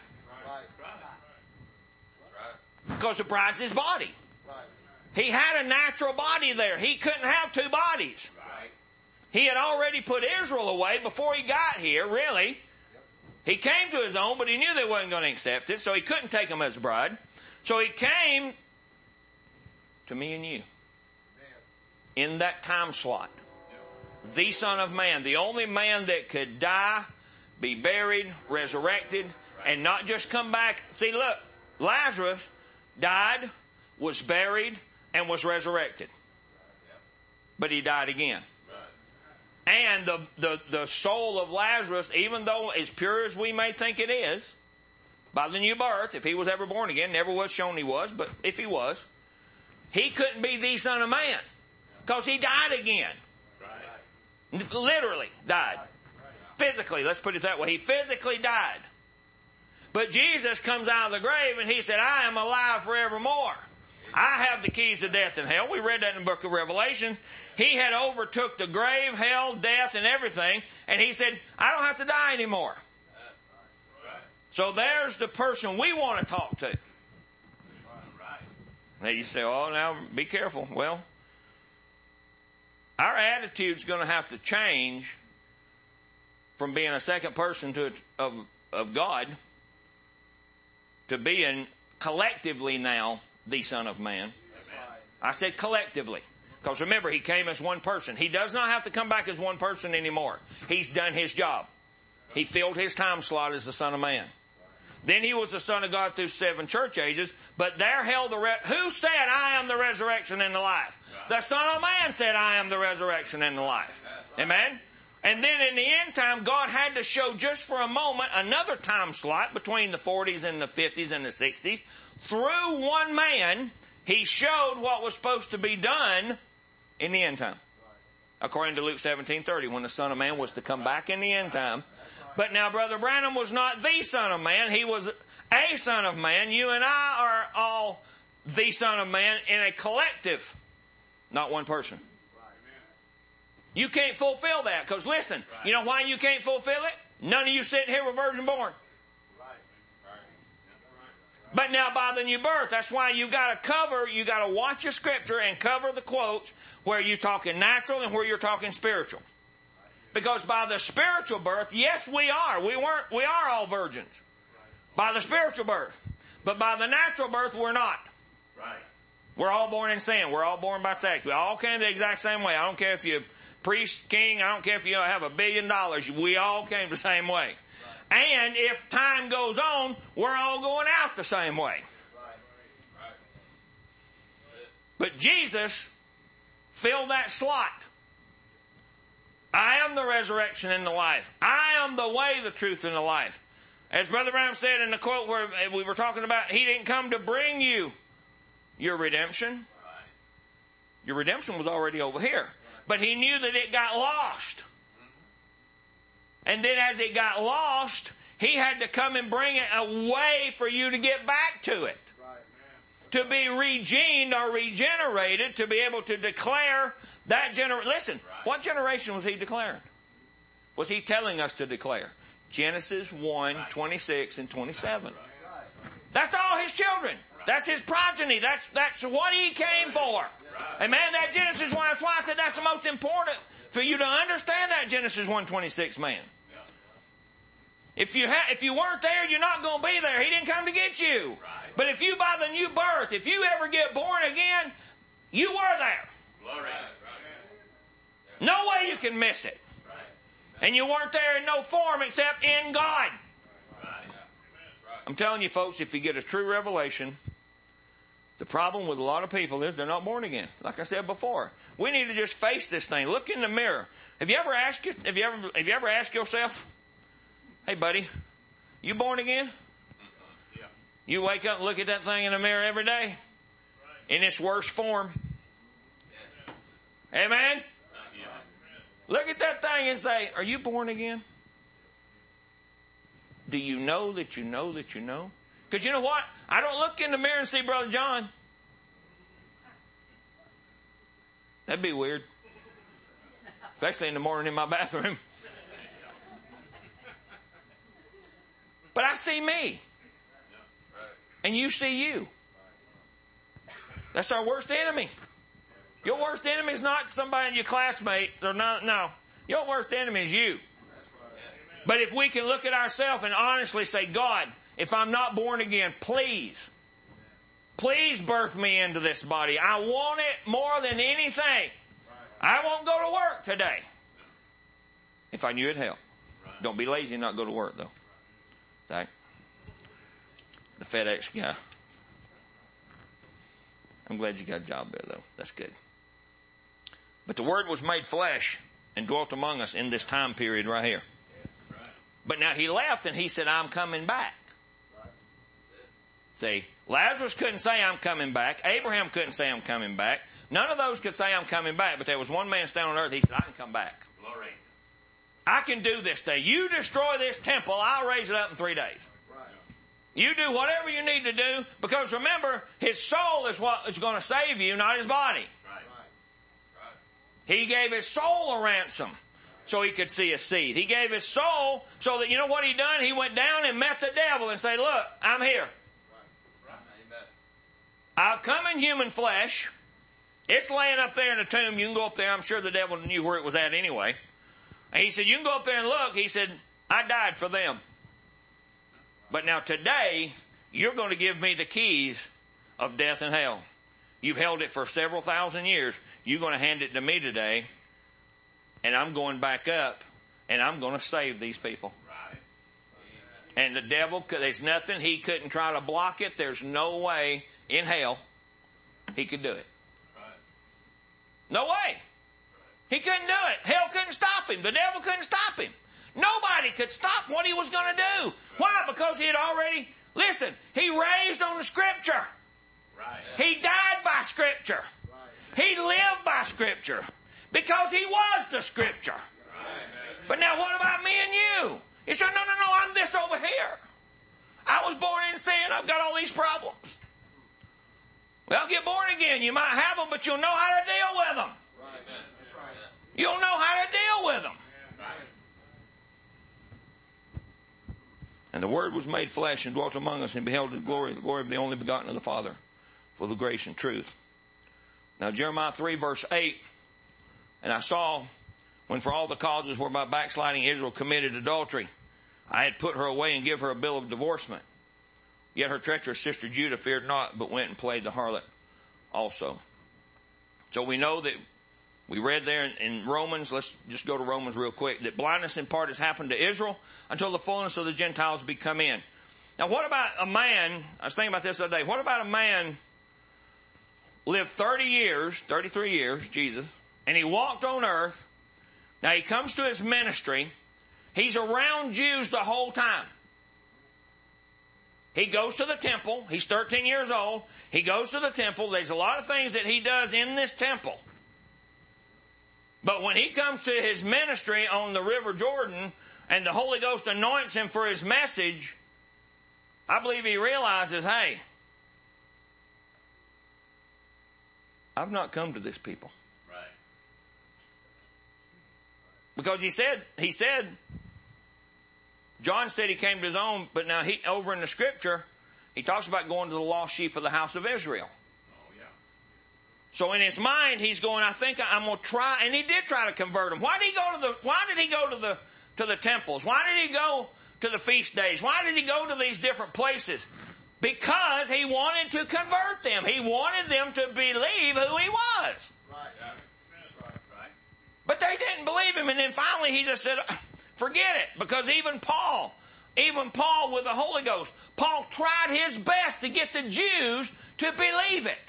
Because the bride's his body. He had a natural body there. He couldn't have two bodies. He had already put Israel away before he got here, really. He came to his own, but he knew they wasn't going to accept it, so he couldn't take them as a bride. So he came to me and you in that time slot. The Son of Man, the only man that could die, be buried, resurrected, and not just come back. See, look, Lazarus died, was buried, and was resurrected. But he died again. And the, the, the soul of Lazarus, even though as pure as we may think it is, by the new birth, if he was ever born again, never was shown he was, but if he was, he couldn't be the Son of Man. Because he died again. Right. Literally died. Right. Physically, let's put it that way. He physically died. But Jesus comes out of the grave and he said, I am alive forevermore. I have the keys to death and hell. We read that in the book of Revelation. He had overtook the grave, hell, death, and everything. And he said, I don't have to die anymore. So there's the person we want to talk to. Now you say, oh, now be careful. Well, our attitude's going to have to change from being a second person to of of God to being collectively now the Son of Man. I said collectively. Because remember, He came as one person. He does not have to come back as one person anymore. He's done His job. He filled His time slot as the Son of Man. Then He was the Son of God through seven church ages, but there held the, re- who said, I am the resurrection and the life? The Son of Man said, I am the resurrection and the life. Amen? And then in the end time, God had to show just for a moment another time slot between the forties and the fifties and the sixties. Through one man, He showed what was supposed to be done in the end time. According to Luke seventeen thirty, when the Son of Man was to come back in the end time. But now Brother Branham was not the Son of Man. He was a Son of Man. You and I are all the Son of Man in a collective, not one person. You can't fulfill that. Because listen, you know why you can't fulfill it? None of you sitting here were virgin born. But now by the new birth, that's why you got to cover, you got to watch your scripture and cover the quotes where you're talking natural and where you're talking spiritual. Because by the spiritual birth, yes, we are. We weren't, we are all virgins. By the spiritual birth. But by the natural birth, we're not. Right. We're all born in sin. We're all born by sex. We all came the exact same way. I don't care if you're priest, king, I don't care if you have a billion dollars. We all came the same way. And if time goes on, we're all going out the same way. But Jesus filled that slot. I am the resurrection and the life. I am the way, the truth, and the life. As Brother Branham said in the quote where we were talking about, He didn't come to bring you your redemption. Your redemption was already over here. But He knew that it got lost. And then as it got lost, He had to come and bring it a way for you to get back to it. To be regened or regenerated, to be able to declare that generation. Listen, what generation was He declaring? Was He telling us to declare? Genesis one, twenty-six and twenty-seven. That's all His children. That's His progeny. That's, that's what He came for. Amen. That Genesis one, that's why I said that's the most important for you to understand that Genesis one twenty-six man. If you ha- if you weren't there, you're not going to be there. He didn't come to get you. But if you by the new birth, if you ever get born again, you were there. No way you can miss it. And you weren't there in no form except in God. I'm telling you folks, if you get a true revelation, the problem with a lot of people is they're not born again. Like I said before, we need to just face this thing. Look in the mirror. Have you ever asked have you ever have you ever asked yourself, "Hey, buddy, you born again?" Yeah. You wake up and look at that thing in the mirror every day, in its worst form. Yeah. Amen. Yeah. Look at that thing and say, "Are you born again?" Do you know that you know that you know? Because you know what? I don't look in the mirror and see Brother John. That'd be weird. Especially in the morning in my bathroom. But I see me. And you see you. That's our worst enemy. Your worst enemy is not somebody in your classmate. Or not, no. Your worst enemy is you. But if we can look at ourselves and honestly say, God, if I'm not born again, please, please birth me into this body. I want it more than anything. I won't go to work today. If I knew it'd help. Don't be lazy and not go to work, though. Okay? The FedEx guy. I'm glad you got a job there, though. That's good. But the Word was made flesh and dwelt among us in this time period right here. But now He left and He said, I'm coming back. See, Lazarus couldn't say I'm coming back. Abraham couldn't say I'm coming back. None of those could say I'm coming back. But there was one man standing on earth. He said, I can come back. Glory. I can do this day. You destroy this temple, I'll raise it up in three days. Right. You do whatever you need to do. Because remember, His soul is what is going to save you, not His body. Right. Right. He gave His soul a ransom so He could see His seed. He gave His soul so that, you know what He done? He went down and met the devil and said, look, I'm here. I've come in human flesh. It's laying up there in the tomb. You can go up there. I'm sure the devil knew where it was at anyway. And he said, you can go up there and look. He said, I died for them. But now today, you're going to give me the keys of death and hell. You've held it for several thousand years. You're going to hand it to me today. And I'm going back up. And I'm going to save these people. Right. And the devil, there's nothing. He couldn't try to block it. There's no way in hell he could do it. Right. No way. He couldn't do it. Hell couldn't stop him. The devil couldn't stop him. Nobody could stop what he was going to do. Why? Because he had already, listen, he raised on the Scripture. Right. He died by Scripture. Right. He lived by Scripture. Because he was the Scripture. Right. But now what about me and you? He said, no, no, no, I'm this over here. I was born in sin. I've got all these problems. Well, get born again. You might have them, but you'll know how to deal with them. Right. You'll know how to deal with them. And the Word was made flesh and dwelt among us and beheld the glory, the glory of the only begotten of the Father, full of grace and truth. Now Jeremiah three verse eight, and I saw when for all the causes whereby backsliding Israel committed adultery, I had put her away and give her a bill of divorcement. Yet her treacherous sister Judah feared not, but went and played the harlot also. So we know that we read there in, in Romans, let's just go to Romans real quick, that blindness in part has happened to Israel until the fullness of the Gentiles be come in. Now what about a man, I was thinking about this the other day, what about a man lived thirty years, thirty-three years, Jesus, and he walked on earth. Now he comes to his ministry, he's around Jews the whole time. He goes to the temple, he's thirteen years old, he goes to the temple, there's a lot of things that he does in this temple. But when he comes to his ministry on the River Jordan and the Holy Ghost anoints him for his message, I believe he realizes, hey, I've not come to this people. Right. Because he said, he said, John said he came to his own, but now he, over in the Scripture, he talks about going to the lost sheep of the house of Israel. So in his mind, he's going, I think I'm going to try, and he did try to convert them. Why did he go to the, why did he go to the, to the temples? Why did he go to the feast days? Why did he go to these different places? Because he wanted to convert them. He wanted them to believe who he was. Right. Right. But they didn't believe him, and then finally he just said, forget it, because even Paul, even Paul with the Holy Ghost, Paul tried his best to get the Jews to believe it.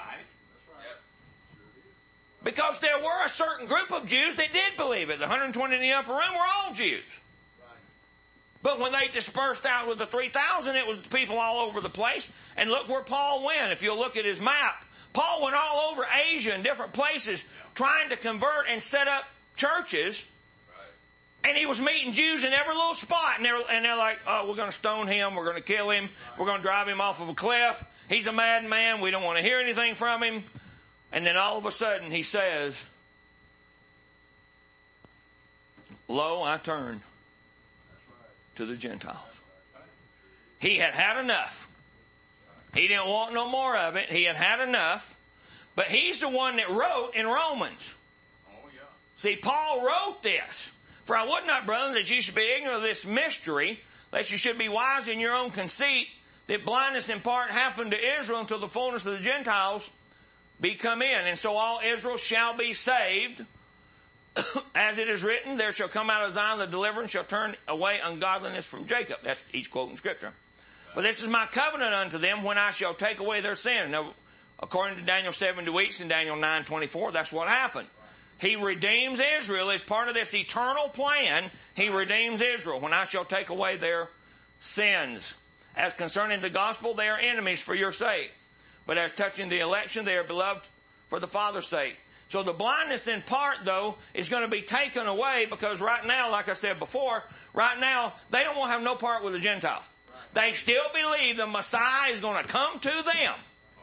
Because there were a certain group of Jews that did believe it. The one hundred twenty in the upper room were all Jews. Right. But when they dispersed out with the three thousand, it was people all over the place. And look where Paul went. If you'll look at his map, Paul went all over Asia and different places trying to convert and set up churches. Right. And he was meeting Jews in every little spot. And they're, and they're like, oh, we're going to stone him. We're going to kill him. Right. We're going to drive him off of a cliff. He's a madman. We don't want to hear anything from him. And then all of a sudden he says, lo, I turn to the Gentiles. He had had enough. He didn't want no more of it. He had had enough. But he's the one that wrote in Romans. Oh, yeah. See, Paul wrote this. For I would not, brethren, that you should be ignorant of this mystery, lest you should be wise in your own conceit, that blindness in part happened to Israel until the fullness of the Gentiles be come in. And so all Israel shall be saved. As it is written, there shall come out of Zion the deliverance, shall turn away ungodliness from Jacob. That's each quoting Scripture. But this is my covenant unto them when I shall take away their sin. Now, according to Daniel seventy weeks and Daniel nine twenty-four, that's what happened. He redeems Israel as part of this eternal plan. He redeems Israel when I shall take away their sins. As concerning the gospel, they are enemies for your sake. But as touching the election, they are beloved for the Father's sake. So the blindness in part, though, is going to be taken away because right now, like I said before, right now, they don't want to have no part with the Gentile. They still believe the Messiah is going to come to them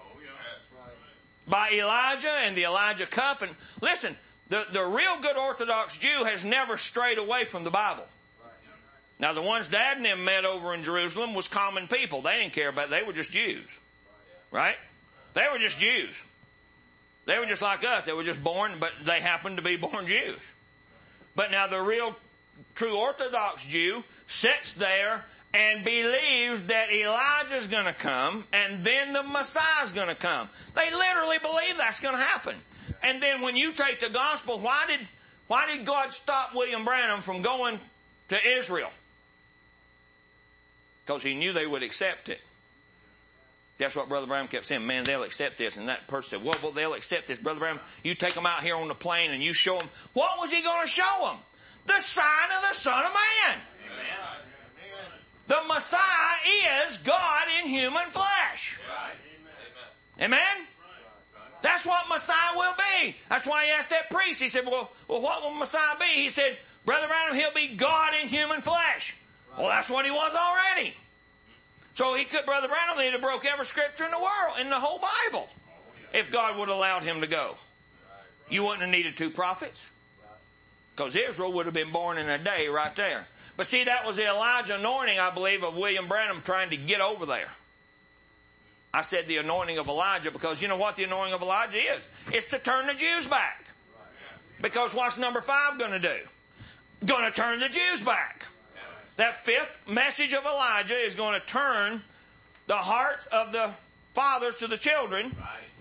by Elijah and the Elijah cup. And listen, the, the real good Orthodox Jew has never strayed away from the Bible. Now, the ones Dad and them met over in Jerusalem was common people. They didn't care about it. They were just Jews. Right? They were just Jews. They were just like us. They were just born, but they happened to be born Jews. But now the real, true Orthodox Jew sits there and believes that Elijah's going to come and then the Messiah's going to come. They literally believe that's going to happen. And then when you take the gospel, why did, why did God stop William Branham from going to Israel? Because he knew they would accept it. That's what Brother Branham kept saying. Man, they'll accept this. And that person said, well, well, they'll accept this. Brother Branham, you take them out here on the plain and you show them. What was he going to show them? The sign of the Son of Man. Amen. The Messiah is God in human flesh. Amen? That's what Messiah will be. That's why he asked that priest. He said, well, well what will Messiah be? He said, Brother Branham, he'll be God in human flesh. Well, that's what he was already. So he could, Brother Branham, he'd have broke every scripture in the world, in the whole Bible, if God would have allowed him to go. You wouldn't have needed two prophets. Because Israel would have been born in a day right there. But see, that was the Elijah anointing, I believe, of William Branham trying to get over there. I said the anointing of Elijah because you know what the anointing of Elijah is? It's to turn the Jews back. Because what's number five going to do? Going to turn the Jews back. That fifth message of Elijah is going to turn the hearts of the fathers to the children.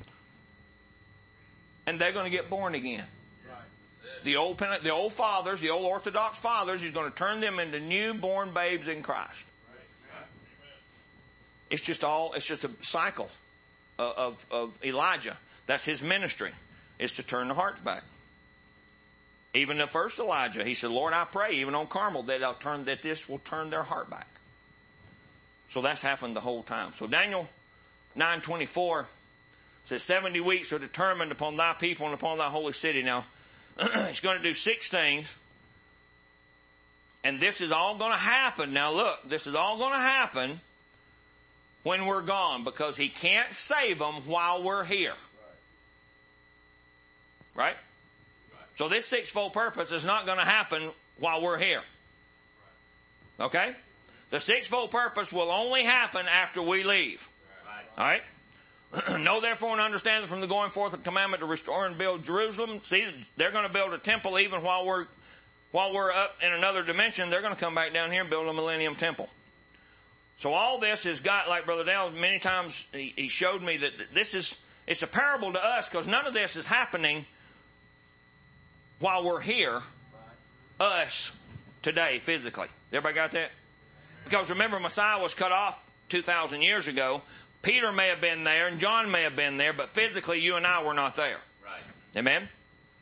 And they're going to get born again. The old, the old fathers, the old Orthodox fathers, he's going to turn them into newborn babes in Christ. It's just all, it's just a cycle of, of, of Elijah. That's his ministry, is to turn the hearts back. Even the first Elijah, he said, Lord, I pray, even on Carmel, that I'll turn, that this will turn their heart back. So that's happened the whole time. So Daniel nine twenty-four says, seventy weeks are determined upon thy people and upon thy holy city. Now, it's going to do six things. And this is all going to happen. Now look, this is all going to happen when we're gone, because he can't save them while we're here. Right? So this sixfold purpose is not going to happen while we're here. Okay? The sixfold purpose will only happen after we leave. All right? Know therefore and understand that from the going forth of the commandment to restore and build Jerusalem. See, they're going to build a temple even while we're while we're up in another dimension. They're going to come back down here and build a millennium temple. So all this has got, like Brother Dale, many times he, he showed me that this is, it's a parable to us because none of this is happening while we're here, us, today, physically. Everybody got that? Because remember, Messiah was cut off two thousand years ago. Peter may have been there and John may have been there, but physically you and I were not there. Right. Amen?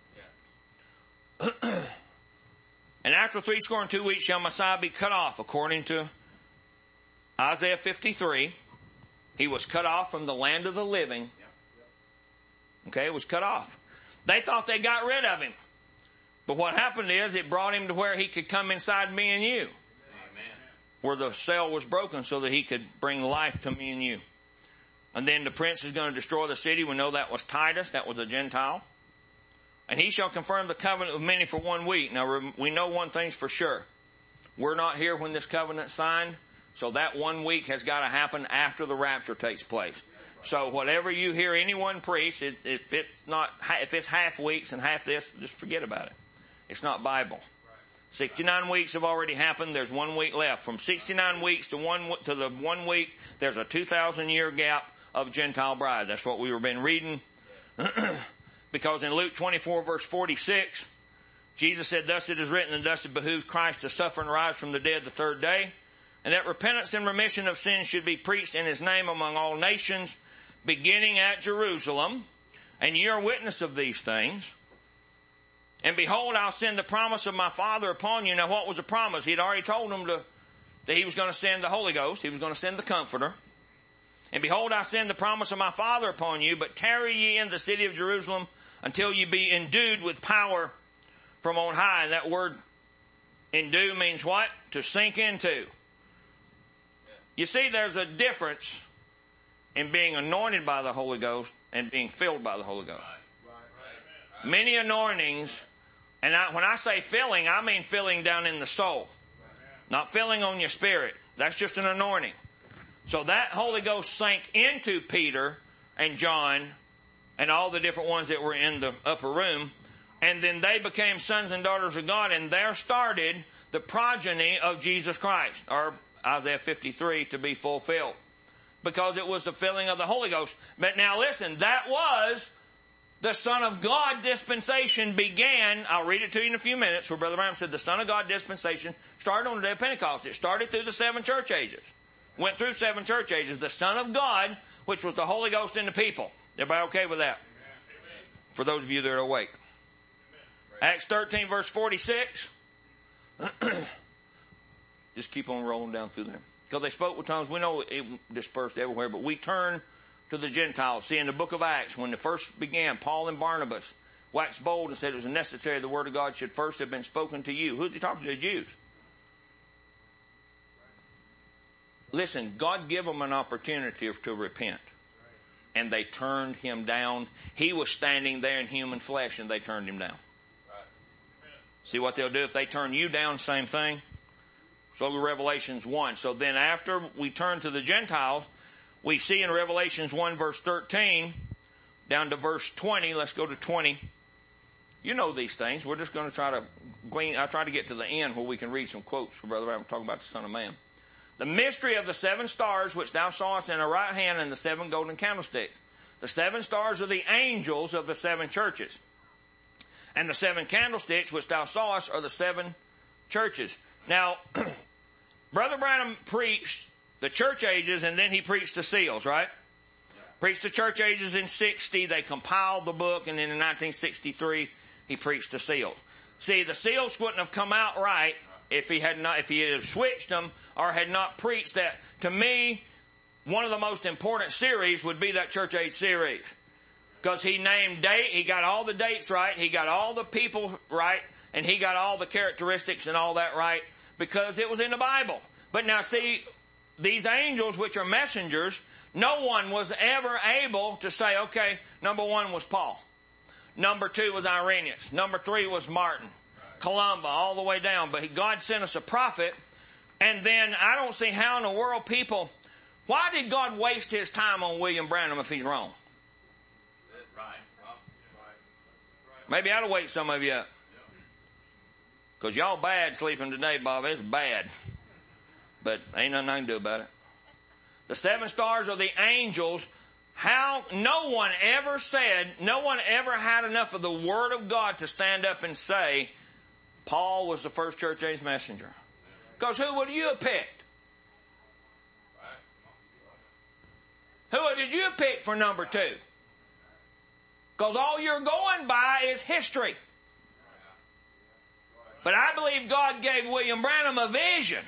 Yeah. And after three score and two weeks shall Messiah be cut off, according to Isaiah fifty-three. He was cut off from the land of the living. Okay, it was cut off. They thought they got rid of him. But what happened is it brought him to where he could come inside me and you. Amen. Where the cell was broken so that he could bring life to me and you. And then the prince is going to destroy the city. We know that was Titus. That was a Gentile. And he shall confirm the covenant with many for one week. Now we know one thing's for sure. We're not here when this covenant's signed. So that one week has got to happen after the rapture takes place. So whatever you hear anyone preach, it, if it's not, if it's half weeks and half this, just forget about it. It's not Bible. sixty-nine weeks have already happened. There's one week left. From sixty-nine weeks to one to the one week, there's a two thousand year gap of Gentile bride. That's what we were been reading. Because in Luke twenty-four verse forty-six, Jesus said, thus it is written, and thus it behooves Christ to suffer and rise from the dead the third day, and that repentance and remission of sins should be preached in his name among all nations, beginning at Jerusalem. And ye are witness of these things. And behold, I'll send the promise of my Father upon you. Now what was the promise? He had already told them to, that he was going to send the Holy Ghost. He was going to send the Comforter. And behold, I send the promise of my Father upon you, but tarry ye in the city of Jerusalem until you be endued with power from on high. And that word endue means what? To sink into. You see, there's a difference in being anointed by the Holy Ghost and being filled by the Holy Ghost. Many anointings, and I, when I say filling, I mean filling down in the soul. Not filling on your spirit. That's just an anointing. So that Holy Ghost sank into Peter and John and all the different ones that were in the upper room. And then they became sons and daughters of God, and there started the progeny of Jesus Christ, or Isaiah fifty-three to be fulfilled, because it was the filling of the Holy Ghost. But now listen, that was the Son of God dispensation began. I'll read it to you in a few minutes, where Brother Branham said the Son of God dispensation started on the day of Pentecost. It started through the seven church ages. Went through seven church ages. The Son of God, which was the Holy Ghost in the people. Everybody okay with that? Amen. For those of you that are awake. Amen. Acts thirteen verse forty-six. Just keep on rolling down through there. Because they spoke with tongues. We know it dispersed everywhere, but we turn to the Gentiles. See, in the book of Acts, when it first began, Paul and Barnabas waxed bold and said it was necessary the word of God should first have been spoken to you. Who's he talking to? The Jews. Listen, God gave them an opportunity to repent. And they turned him down. He was standing there in human flesh, and they turned him down. See what they'll do if they turn you down, same thing. So Revelations one. So then after we turn to the Gentiles, we see in Revelations one verse thirteen down to verse twenty. Let's go to twenty. You know these things. We're just going to try to glean. I try to get to the end where we can read some quotes for Brother Branham talking about the Son of Man. The mystery of the seven stars which thou sawest in her right hand and the seven golden candlesticks. The seven stars are the angels of the seven churches. And the seven candlesticks which thou sawest are the seven churches. Now, Brother Branham preached the church ages, and then he preached the seals, right? Yeah. Preached the church ages in sixty. They compiled the book, and then in nineteen sixty-three, he preached the seals. See, the seals wouldn't have come out right if he had not, if he had switched them or had not preached that. To me, one of the most important series would be that church age series. Because he named date, he got all the dates right, he got all the people right, and he got all the characteristics and all that right, because it was in the Bible. But now see, these angels, which are messengers, no one was ever able to say, okay, number one was Paul. Number two was Irenaeus. Number three was Martin. Columba, all the way down. But God sent us a prophet, and then I don't see how in the world people, why did God waste his time on William Branham if he's wrong? Maybe I ought to wake some of you up. Because y'all bad sleeping today, Bob. It's bad. But ain't nothing I can do about it. The seven stars are the angels. How no one ever said, no one ever had enough of the Word of God to stand up and say, Paul was the first church age messenger. Because who would you have picked? Who did you pick for number two? Because all you're going by is history. But I believe God gave William Branham a vision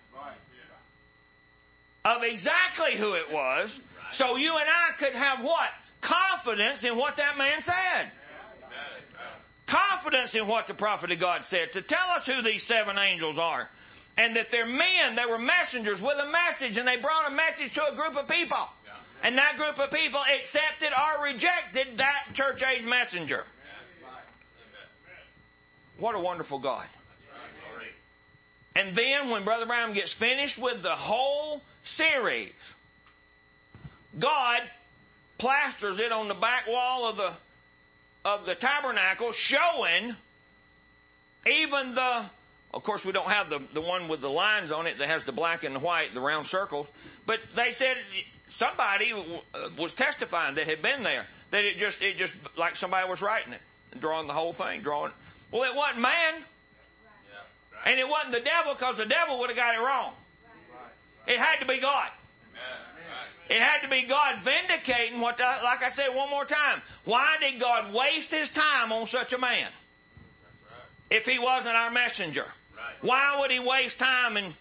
of exactly who it was, so you and I could have what? Confidence in what that man said. Confidence in what the prophet of God said, to tell us who these seven angels are. And that they're men, they were messengers with a message, and they brought a message to a group of people. And that group of people accepted or rejected that church age messenger. What a wonderful God. And then when Brother Branham gets finished with the whole series, God plasters it on the back wall of the of the tabernacle, showing even the, of course we don't have the, the one with the lines on it that has the black and the white, the round circles, but they said somebody was testifying that had been there, that it just, it just, like somebody was writing it, and drawing the whole thing, drawing. Well, it wasn't man. And it wasn't the devil, because the devil would have got it wrong. It had to be God. It had to be God vindicating what, the, like I said one more time, why did God waste his time on such a man? If he wasn't our messenger. Why would he waste time and...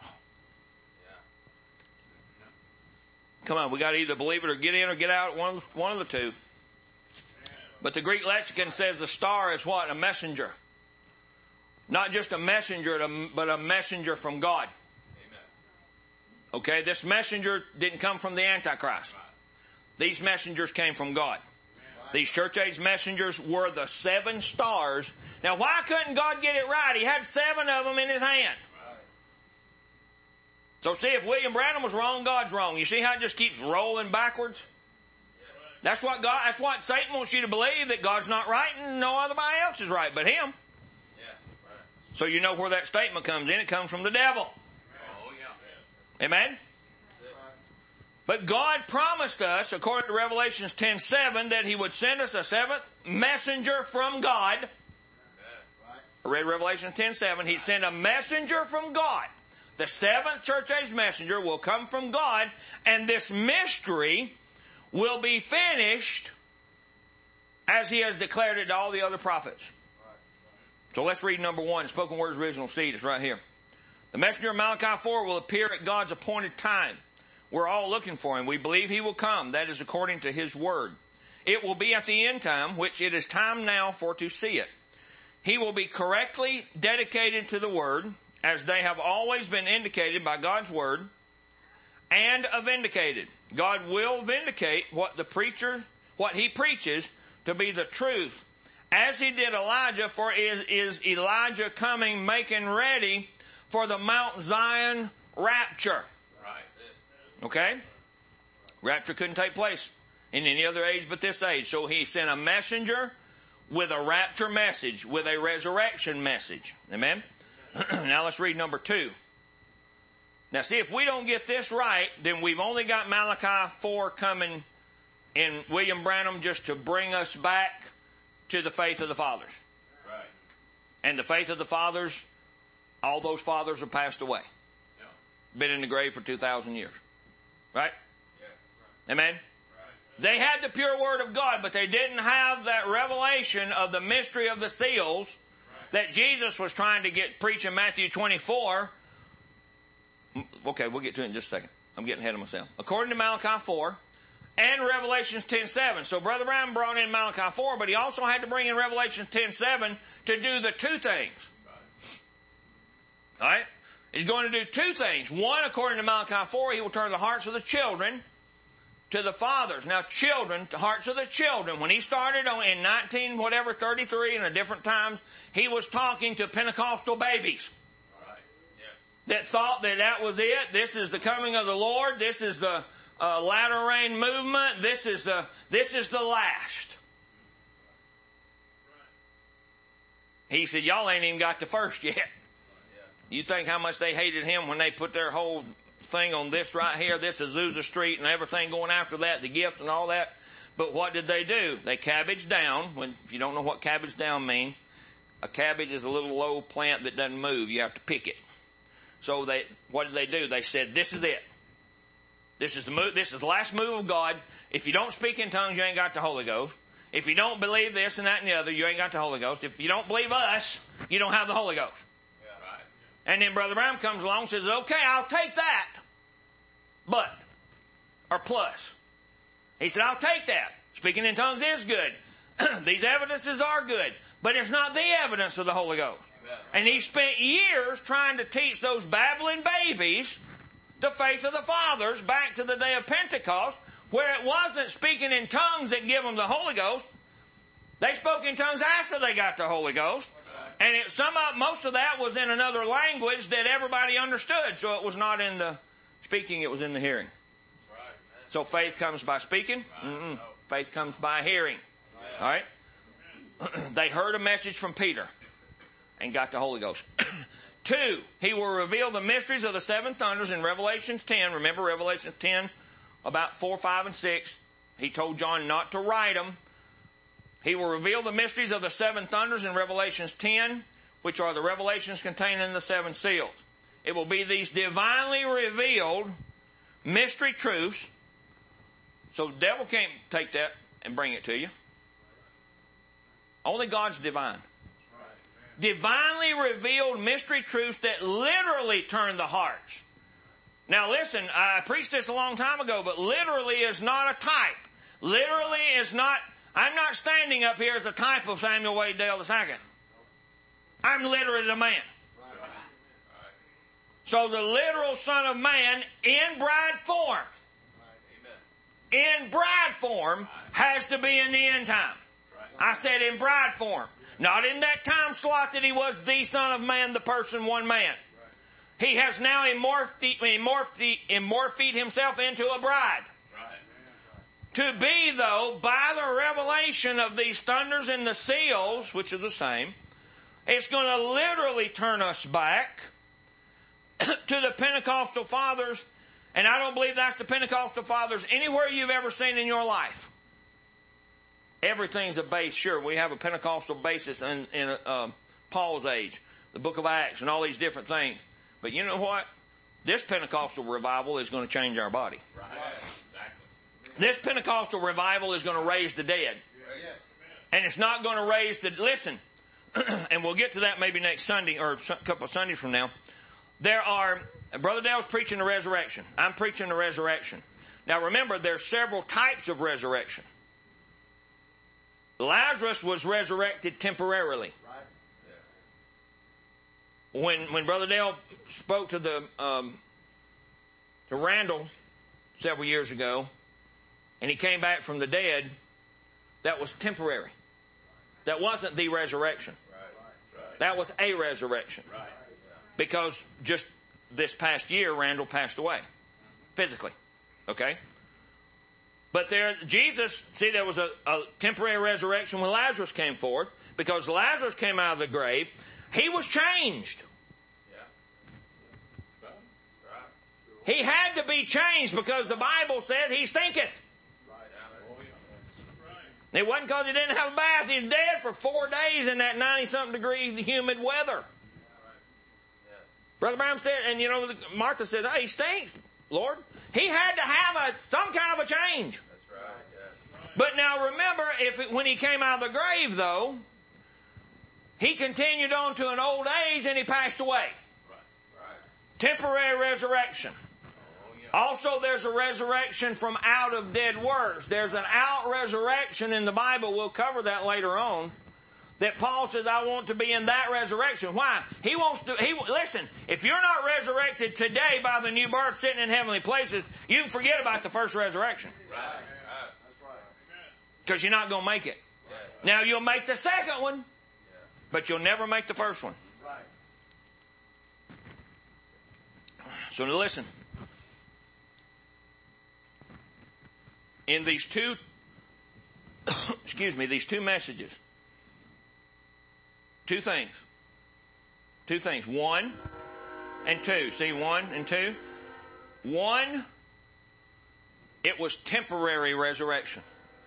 Come on, we got to either believe it or get in or get out, one, one of the two. But the Greek lexicon says the star is what? A messenger. Not just a messenger, but a messenger from God. Okay, this messenger didn't come from the Antichrist. These messengers came from God. These church age messengers were the seven stars. Now, why couldn't God get it right? He had seven of them in his hand. So see, if William Branham was wrong, God's wrong. You see how it just keeps rolling backwards? That's what God, that's what Satan wants you to believe, that God's not right and no other else is right but him. Yeah. Right. So you know where that statement comes in. It comes from the devil. Oh, yeah. Amen? But God promised us, according to Revelations ten seven, that He would send us a seventh messenger from God. I read Revelation ten seven. He'd send a messenger from God. The seventh church age messenger will come from God, and this mystery will be finished as He has declared it to all the other prophets. So let's read number one, spoken words original seed. It's right here. The messenger of Malachi four will appear at God's appointed time. We're all looking for Him. We believe He will come. That is according to His word. It will be at the end time, which it is time now for to see it. He will be correctly dedicated to the word, as they have always been indicated by God's word, and vindicated. God will vindicate what the preacher, what he preaches to be the truth, as He did Elijah, for is, is Elijah coming, making ready for the Mount Zion rapture. Okay? Rapture couldn't take place in any other age but this age. So He sent a messenger with a rapture message, with a resurrection message. Amen? Now let's read number two. Now see, if we don't get this right, then we've only got Malachi four coming in William Branham just to bring us back to the faith of the fathers. Right. And the faith of the fathers, all those fathers have passed away. Yeah. Been in the grave for two thousand years. Right? Yeah. Amen? Right. They had the pure word of God, but they didn't have that revelation of the mystery of the seals that Jesus was trying to get preach in Matthew twenty-four. Okay, we'll get to it in just a second. I'm getting ahead of myself. According to Malachi four and Revelations ten seven. So Brother Brown brought in Malachi four, but he also had to bring in Revelations ten seven to do the two things. Alright? He's going to do two things. One, according to Malachi four, He will turn the hearts of the children to the fathers. Now, children, the hearts of the children. When He started on in nineteen whatever thirty-three and at different times, He was talking to Pentecostal babies. All right. That thought that that was it. This is the coming of the Lord. This is the uh, latter rain movement. This is the this is the last. He said, y'all ain't even got the first yet. You think how much they hated Him when they put their whole thing on this right here, this Azusa Street and everything going after that, the gift and all that. But what did they do? They cabbaged down. When, if you don't know what cabbage down means, a cabbage is a little low plant that doesn't move. You have to pick it. So they, what did they do? They said, this is it. This is the move, this is the last move of God. If you don't speak in tongues, you ain't got the Holy Ghost. If you don't believe this and that and the other, you ain't got the Holy Ghost. If you don't believe us, you don't have the Holy Ghost. And then Brother Brown comes along and says, okay, I'll take that. But, or plus. He said, I'll take that. Speaking in tongues is good. These evidences are good. But it's not the evidence of the Holy Ghost. Amen. And he spent years trying to teach those babbling babies the faith of the fathers back to the day of Pentecost, where it wasn't speaking in tongues that give them the Holy Ghost. They spoke in tongues after they got the Holy Ghost. And it, some of, most of that was in another language that everybody understood. So it was not in the speaking, it was in the hearing. Right. So faith comes by speaking. Mm-mm. No. Faith comes by hearing. Right. All right? They heard a message from Peter and got the Holy Ghost. Two, He will reveal the mysteries of the seven thunders in Revelation ten. Remember Revelation ten, about four, five, and six. He told John not to write them. He will reveal the mysteries of the seven thunders in Revelations ten, which are the revelations contained in the seven seals. It will be these divinely revealed mystery truths. So the devil can't take that and bring it to you. Only God's divine. Divinely revealed mystery truths that literally turn the hearts. Now listen, I preached this a long time ago, but literally is not a type. Literally is not... I'm not standing up here as a type of Samuel Wade Dale the Second. I'm literally the man. So the literal Son of Man in bride form, in bride form, has to be in the end time. I said in bride form. Not in that time slot that He was the Son of Man, the person, one man. He has now immorphed, immorphed, immorphed Himself into a bride. To be, though, by the revelation of these thunders and the seals, which are the same, it's going to literally turn us back to the Pentecostal fathers. And I don't believe that's the Pentecostal fathers anywhere you've ever seen in your life. Everything's a base. Sure, we have a Pentecostal basis in, in uh, Paul's age, the book of Acts, and all these different things. But you know what? This Pentecostal revival is going to change our body. Right. Exactly. This Pentecostal revival is going to raise the dead. Yes. And it's not going to raise the... Listen, and we'll get to that maybe next Sunday or a couple of Sundays from now. There are... Brother Dale's preaching the resurrection. I'm preaching the resurrection. Now remember, there's several types of resurrection. Lazarus was resurrected temporarily. When when Brother Dale spoke to the um, to Randall several years ago, and he came back from the dead, that was temporary. That wasn't the resurrection. That was a resurrection. Because just this past year, Randall passed away physically. Okay? But there, Jesus, see, there was a, a temporary resurrection when Lazarus came forth, because Lazarus came out of the grave. He was changed. He had to be changed because the Bible said he stinketh. It wasn't because he didn't have a bath. He's dead for four days in that ninety-something degree humid weather. Brother Branham said, and you know, Martha said, oh, he stinks, Lord. He had to have a some kind of a change. That's right. Yeah. But now remember, if it, when he came out of the grave, though, he continued on to an old age and he passed away. Right. Right. Temporary resurrection. Oh, yeah. Also, there's a resurrection from out of dead works. There's an out resurrection in the Bible. We'll cover that later on. That Paul says, I want to be in that resurrection. Why? He wants to, he, listen, if you're not resurrected today by the new birth sitting in heavenly places, you can forget about the first resurrection. Right. Right. That's right. Because you're not going to make it. Right. Now, you'll make the second one, but you'll never make the first one. Right. So listen. In these two, excuse me, these two messages, two things. Two things. One and two. See, one and two? One, it was temporary resurrection.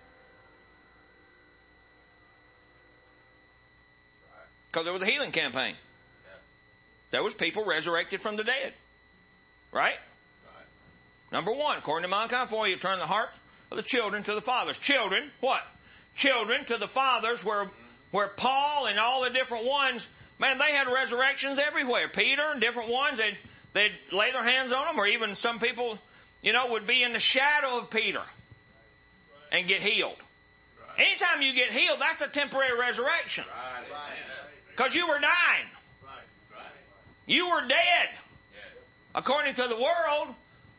Because there was a healing campaign. There was people resurrected from the dead. Right? Number one, according to Malachi four, you turn the hearts of the children to the fathers. Children, what? Children to the fathers, where where Paul and all the different ones, man, they had resurrections everywhere. Peter and different ones, they'd, they'd lay their hands on them, or even some people, you know, would be in the shadow of Peter and get healed. Anytime you get healed, that's a temporary resurrection. Because you were dying. You were dead, according to the world,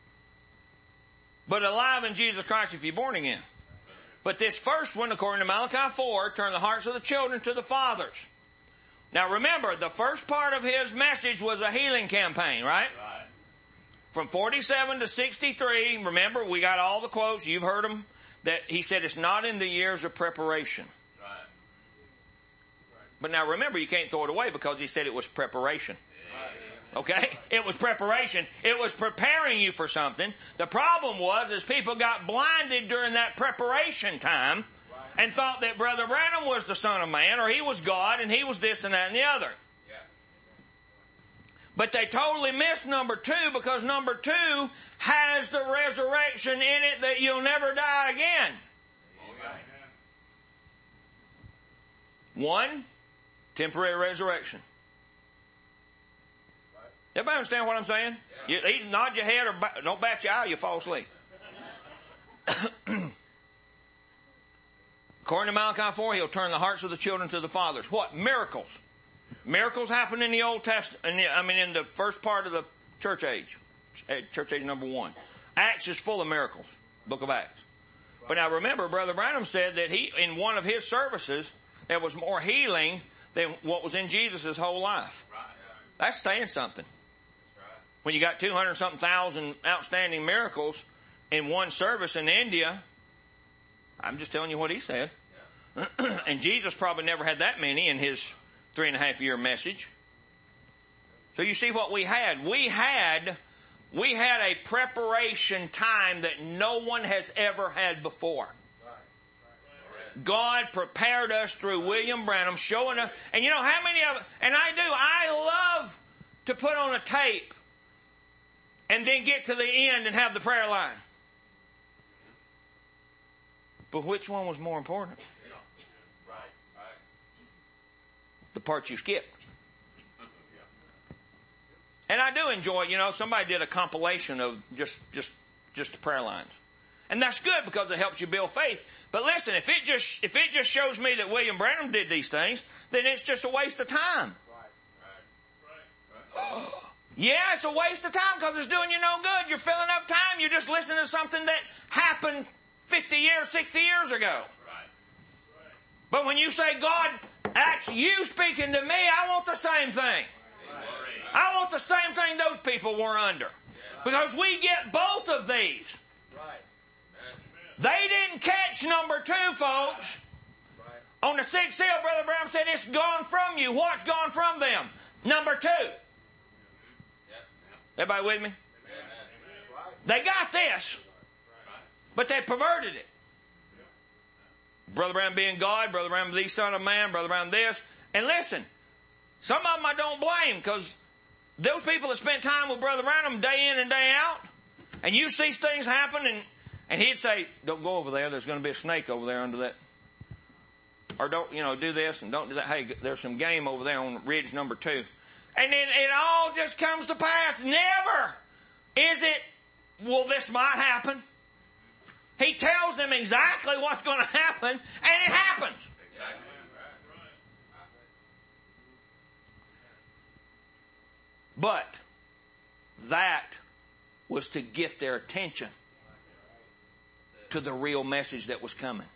but alive in Jesus Christ if you're born again. But this first one, according to Malachi four, turn the hearts of the children to the fathers. Now remember, the first part of his message was a healing campaign, right? Right. From forty-seven to sixty-three, remember, we got all the quotes, you've heard them, that he said it's not in the years of preparation. Right. Right. But now remember, you can't throw it away because he said it was preparation. Okay? It was preparation. It was preparing you for something. The problem was is people got blinded during that preparation time and thought that Brother Branham was the Son of Man, or he was God and he was this and that and the other. Yeah. But they totally missed number two, because number two has the resurrection in it that you'll never die again. One, temporary resurrection. Everybody understand what I'm saying? Yeah. You either nod your head or ba- don't bat your eye, you fall asleep. According to Malachi four, he'll turn the hearts of the children to the fathers. What? Miracles. Miracles happen in the Old Testament, I mean in the first part of the church age. Church age number one. Acts is full of miracles. Book of Acts. But now remember, Brother Branham said that he, in one of his services, there was more healing than what was in Jesus' whole life. That's saying something. When you got two hundred something thousand outstanding miracles in one service in India, I'm just telling you what he said. And Jesus probably never had that many in his three and a half year message. So you see what we had. We had, we had a preparation time that no one has ever had before. God prepared us through William Branham, showing us, and you know how many of, and I do, I love to put on a tape and then get to the end and have the prayer line. But which one was more important? The part you skipped. And I do enjoy, you know, somebody did a compilation of just, just, just the prayer lines. And that's good because it helps you build faith. But listen, if it just, if it just shows me that William Branham did these things, then it's just a waste of time. Yeah, it's a waste of time because it's doing you no good. You're filling up time. You're just listening to something that happened fifty years, sixty years ago. But when you say, God, that's you speaking to me, I want the same thing. I want the same thing those people were under. Because we get both of these. They didn't catch number two, folks. On the sixth seal, Brother Brown said, it's gone from you. What's gone from them? Number two. Everybody with me? They got this, but they perverted it. Brother Brown being God, Brother Brown the Son of Man, Brother Brown this. And listen, some of them I don't blame because those people that spent time with Brother Branham day in and day out, and you see things happen, and, and he'd say, don't go over there, there's going to be a snake over there under that. Or don't, you know, do this and don't do that. Hey, there's some game over there on ridge number two. And then it all just comes to pass. Never is it, well, this might happen. He tells them exactly what's going to happen, and it happens. But that was to get their attention to the real message that was coming.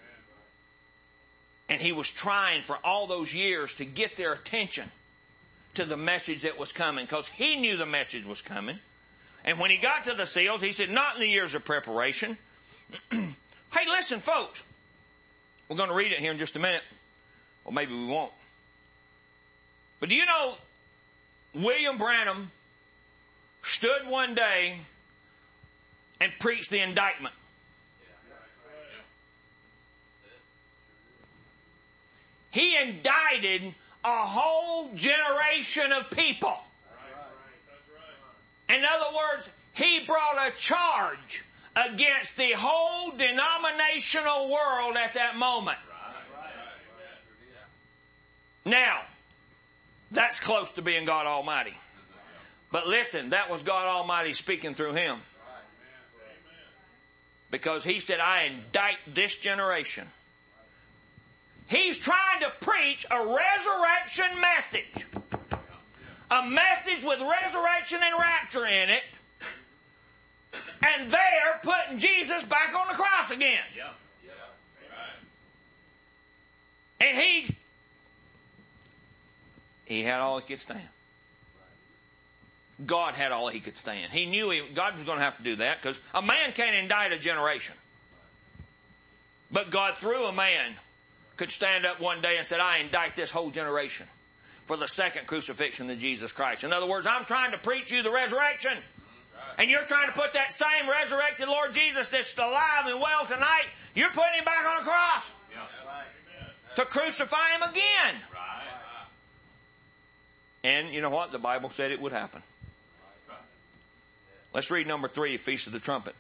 And he was trying for all those years to get their attention to the message that was coming, because he knew the message was coming. And when he got to the seals, he said, not in the years of preparation. Hey, listen, folks. We're going to read it here in just a minute. Or maybe we won't. But do you know, William Branham stood one day and preached the indictment. He indicted a whole generation of people. In other words, he brought a charge against the whole denominational world at that moment. Now, that's close to being God Almighty. But listen, that was God Almighty speaking through him. Because he said, I indict this generation. He's trying to preach a resurrection message. A message with resurrection and rapture in it. And they're putting Jesus back on the cross again. And he's, he had all he could stand. God had all he could stand. He knew he, God was going to have to do that, because a man can't indict a generation. But God, through a man, could stand up one day and said, I indict this whole generation for the second crucifixion of Jesus Christ. In other words, I'm trying to preach you the resurrection. And you're trying to put that same resurrected Lord Jesus that's alive and well tonight, you're putting him back on a cross. To crucify him again. And you know what? The Bible said it would happen. Let's read number three, Feast of the Trumpet.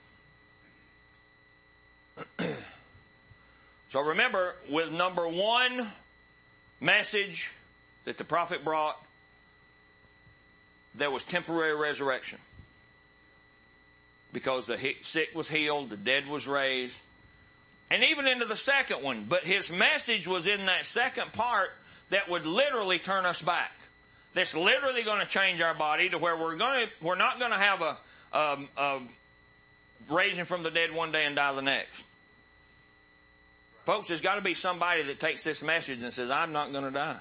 So remember, with number one message that the prophet brought, there was temporary resurrection. Because the sick was healed, the dead was raised. And even into the second one. But his message was in that second part that would literally turn us back. That's literally going to change our body to where we're going to, we're not going to have a, um, a raising from the dead one day and die the next. Folks, there's got to be somebody that takes this message and says, I'm not going to die.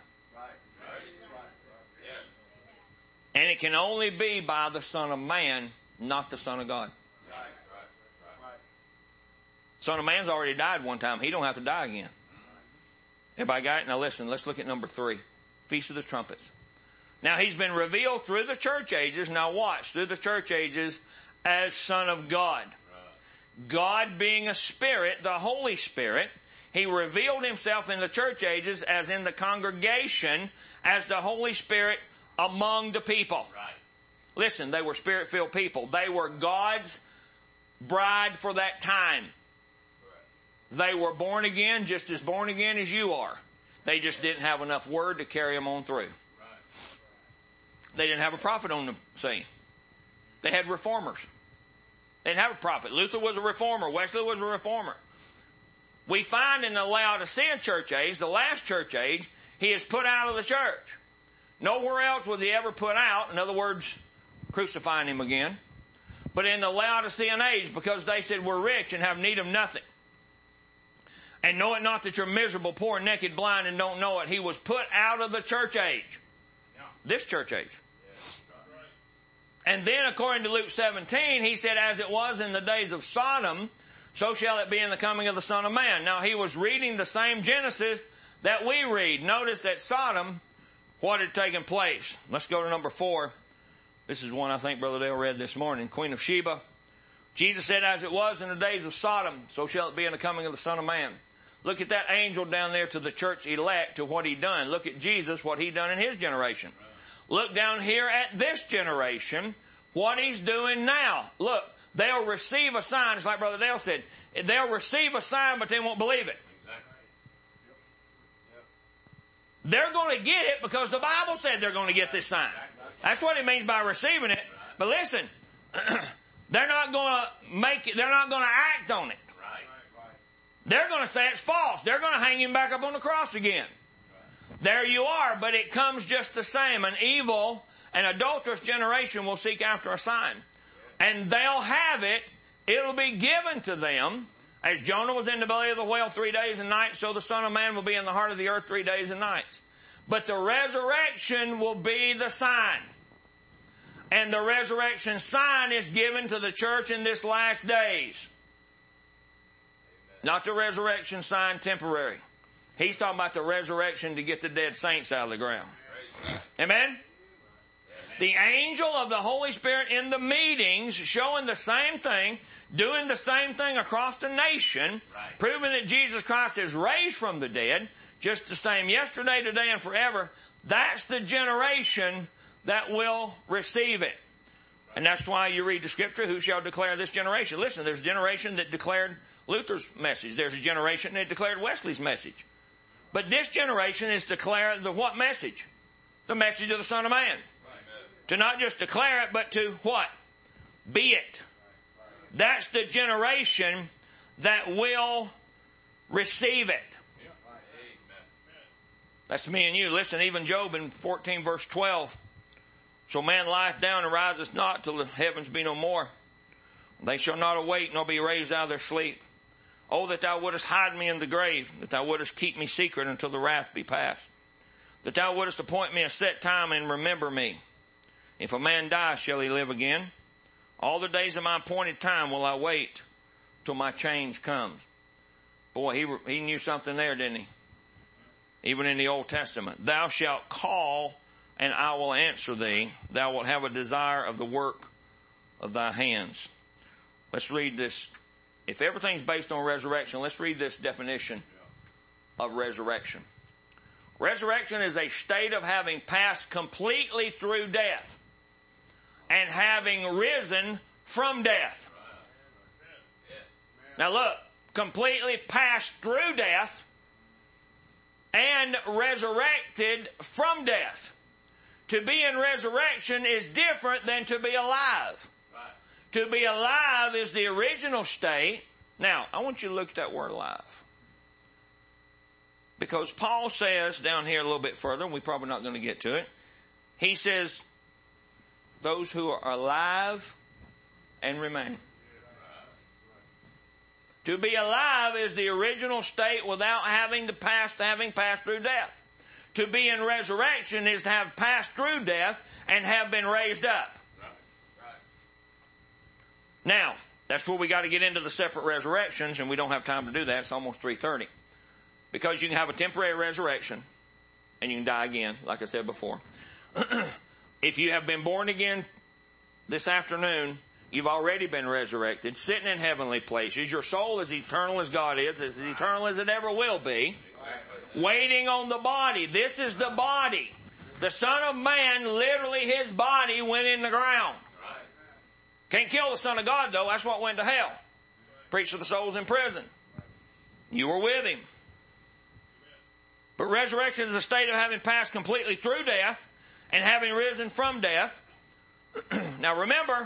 And it can only be by the Son of Man, not the Son of God. Son of Man's already died one time. He don't have to die again. Everybody got it? Now listen, let's look at number three. Feast of the Trumpets. Now he's been revealed through the church ages. Now watch, through the church ages as Son of God. God being a spirit, the Holy Spirit, He revealed Himself in the church ages as in the congregation as the Holy Spirit among the people. Right. Listen, they were Spirit-filled people. They were God's bride for that time. They were born again, just as born again as you are. They just didn't have enough word to carry them on through. They didn't have a prophet on the scene. They had reformers. They didn't have a prophet. Luther was a reformer. Wesley was a reformer. We find in the Laodicean church age, the last church age, he is put out of the church. Nowhere else was he ever put out. In other words, crucifying him again. But in the Laodicean age, because they said we're rich and have need of nothing. And know it not that you're miserable, poor, naked, blind, and don't know it. He was put out of the church age. This church age. And then according to Luke seventeen, he said, as it was in the days of Sodom, so shall it be in the coming of the Son of Man. Now he was reading the same Genesis that we read. Notice at Sodom, what had taken place. Let's go to number four. This is one I think Brother Dale read this morning. Queen of Sheba. Jesus said, as it was in the days of Sodom, so shall it be in the coming of the Son of Man. Look at that angel down there to the church elect, to what he done. Look at Jesus, what he done in his generation. Look down here at this generation, what he's doing now. Look, they'll receive a sign, it's like Brother Dale said. They'll receive a sign, but they won't believe it. They're going to get it because the Bible said they're going to get this sign. That's what it means by receiving it. But listen, they're not going to make it, they're not going to act on it. They're going to say it's false. They're going to hang him back up on the cross again. There you are, but it comes just the same. An evil and adulterous generation will seek after a sign. And they'll have it. It'll be given to them. As Jonah was in the belly of the whale three days and nights, so the Son of Man will be in the heart of the earth three days and nights. But the resurrection will be the sign. And the resurrection sign is given to the church in this last days. Not the resurrection sign temporary. He's talking about the resurrection to get the dead saints out of the ground. Amen? The angel of the Holy Spirit in the meetings showing the same thing, doing the same thing across the nation, right. Proving that Jesus Christ is raised from the dead, just the same yesterday, today, and forever. That's the generation that will receive it. And that's why you read the scripture, who shall declare this generation? Listen, there's a generation that declared Luther's message. There's a generation that declared Wesley's message. But this generation is declare the what message? The message of the Son of Man. Right. To not just declare it, but to what? Be it. That's the generation that will receive it. That's me and you. Listen, even Job in fourteen verse twelve. So man lieth down and riseth not till the heavens be no more. They shall not awake nor be raised out of their sleep. Oh, that thou wouldest hide me in the grave, that thou wouldest keep me secret until the wrath be past. That thou wouldest appoint me a set time and remember me. If a man die, shall he live again? All the days of my appointed time will I wait till my change comes. Boy, he, he knew something there, didn't he? Even in the Old Testament. Thou shalt call and I will answer thee. Thou wilt have a desire of the work of thy hands. Let's read this. If everything's based on resurrection, let's read this definition of resurrection. Resurrection is a state of having passed completely through death and having risen from death. Now look, completely passed through death and resurrected from death. To be in resurrection is different than to be alive. To be alive is the original state. Now, I want you to look at that word alive. Because Paul says down here a little bit further, and we're probably not going to get to it. He says, those who are alive and remain. To be alive is the original state without having to pass, having passed through death. To be in resurrection is to have passed through death and have been raised up. Now, That's where we got to get into the separate resurrections, and we don't have time to do that. It's almost three thirty. Because you can have a temporary resurrection, and you can die again, like I said before. If you have been born again this afternoon, you've already been resurrected, sitting in heavenly places. Your soul is eternal as God is, as eternal as it ever will be, waiting on the body. This is the body. The Son of Man, literally his body went in the ground. Can't kill the Son of God, though. That's what went to hell. Preached to the souls in prison. You were with him. But resurrection is a state of having passed completely through death and having risen from death. Now remember,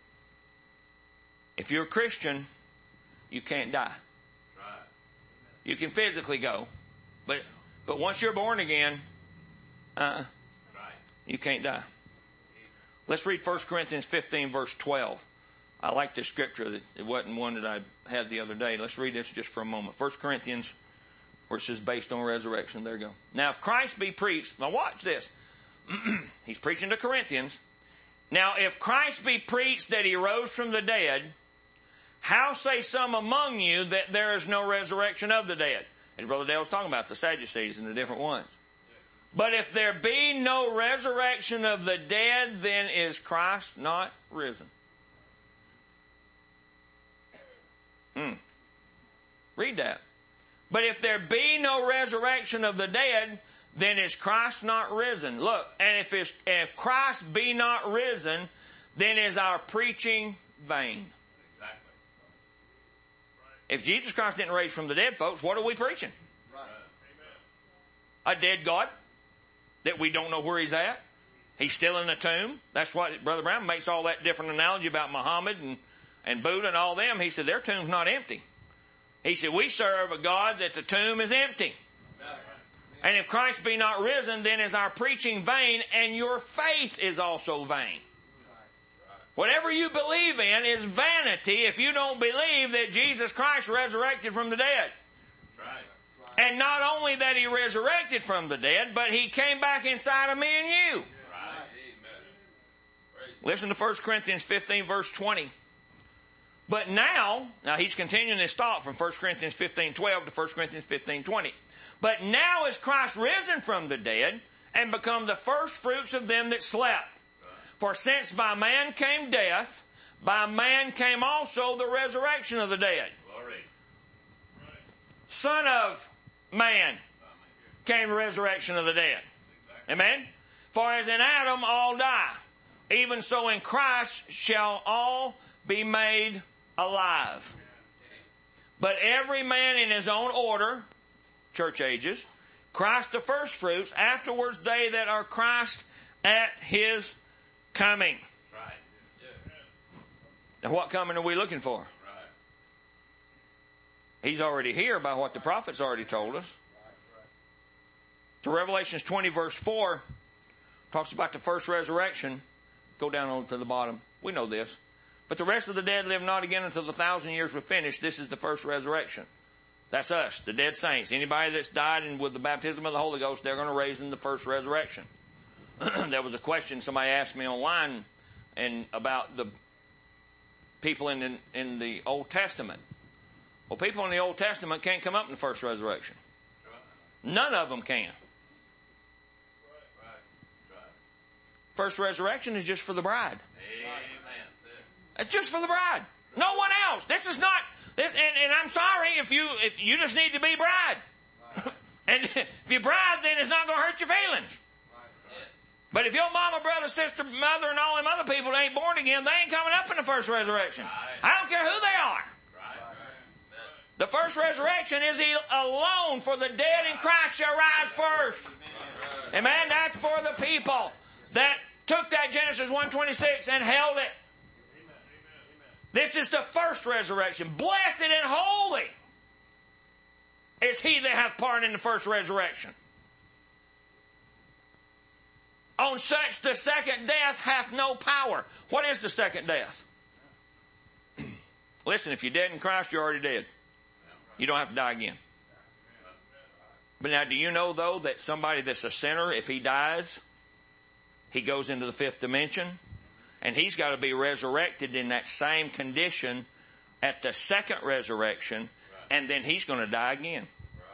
if you're a Christian, you can't die. You can physically go. But but once you're born again, uh, you can't die. Let's read First Corinthians fifteen, verse twelve. I like this scripture. It wasn't one that I had the other day. Let's read this just for a moment. First Corinthians, where it says based on resurrection. There you go. Now, if Christ be preached, now watch this. He's preaching to Corinthians. Now, if Christ be preached that he rose from the dead, how say some among you that there is no resurrection of the dead? As Brother Dale was talking about, the Sadducees and the different ones. But if there be no resurrection of the dead, then is Christ not risen? Hmm. Read that. But if there be no resurrection of the dead, then is Christ not risen? Look, and if, it's, if Christ be not risen, then is our preaching vain. Exactly. If Jesus Christ didn't raise from the dead, folks, what are we preaching? Right. A dead God that we don't know where he's at. He's still in the tomb. That's what Brother Brown makes all that different analogy about Muhammad and, and Buddha and all them. He said their tomb's not empty. He said we serve a God that the tomb is empty. And if Christ be not risen, then is our preaching vain, and your faith is also vain. Whatever you believe in is vanity if you don't believe that Jesus Christ resurrected from the dead. And not only that he resurrected from the dead, but he came back inside of me and you. Listen to First Corinthians fifteen, verse twenty. But now, now he's continuing his thought from First Corinthians fifteen, twelve to First Corinthians fifteen, twenty. But now is Christ risen from the dead and become the first fruits of them that slept. For since by man came death, by man came also the resurrection of the dead. Glory. Son of man came the resurrection of the dead. Amen? For as in Adam all die, even so in Christ shall all be made alive. But every man in his own order, church ages, Christ the first fruits, afterwards they that are Christ at his coming. Right. Now what coming are we looking for? Right. He's already here by what the prophets already told us. So Revelations twenty verse four talks about the first resurrection. Go down on to the bottom. We know this. But the rest of the dead live not again until the thousand years were finished. This is the first resurrection. That's us, the dead saints. Anybody that's died and with the baptism of the Holy Ghost, they're going to raise in the first resurrection. There was a question somebody asked me online and about the people in the, in the Old Testament. Well, people in the Old Testament can't come up in the first resurrection. None of them can. First resurrection is just for the bride. It's just for the bride. No one else. This is not... This, and, and I'm sorry if you if you just need to be bride. Right. And if you're bride, then it's not going to hurt your feelings. Right. But if your mama, brother, sister, mother, and all them other people ain't born again, they ain't coming up in the first resurrection. Right. I don't care who they are. Right. The first resurrection is alone, for the dead in Christ shall rise first. Amen. Amen. That's for the people that took that Genesis one twenty-six and held it. This is the first resurrection. Blessed and holy is he that hath part in the first resurrection. On such the second death hath no power. What is the second death? Listen, if you're dead in Christ, you're already dead. You don't have to die again. But now, do you know, though, that somebody that's a sinner, if he dies, he goes into the fifth dimension? And he's got to be resurrected in that same condition at the second resurrection, and then he's going to die again.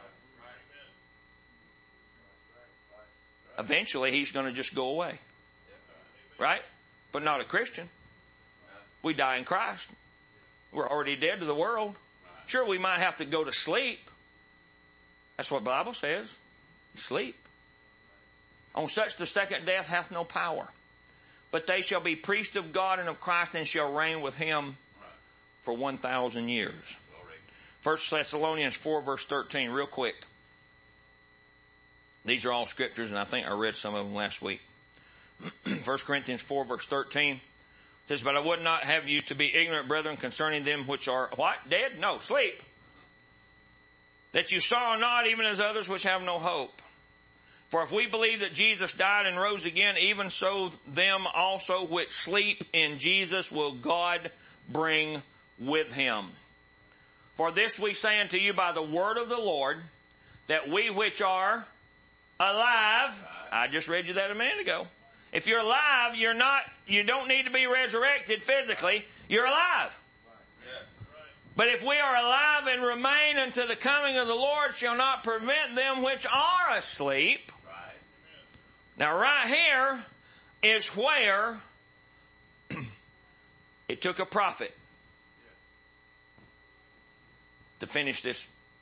Eventually, he's going to just go away. Right? But not a Christian. We die in Christ. We're already dead to the world. Sure, we might have to go to sleep. That's what the Bible says. Sleep. On such the second death hath no power. But they shall be priests of God and of Christ, and shall reign with him for one thousand years. First Thessalonians four verse thirteen, real quick. These are all scriptures, and I think I read some of them last week. First Corinthians four verse thirteen says, but I would not have you to be ignorant, brethren, concerning them which are, what? Dead? No, sleep. That you saw not, even as others which have no hope. For if we believe that Jesus died and rose again, even so them also which sleep in Jesus will God bring with him. For this we say unto you by the word of the Lord, that we which are alive, I just read you that a minute ago. If you're alive, you're not, you don't need to be resurrected physically. You're alive. But if we are alive and remain unto the coming of the Lord, shall not prevent them which are asleep. Now right here is where it took a prophet to finish this.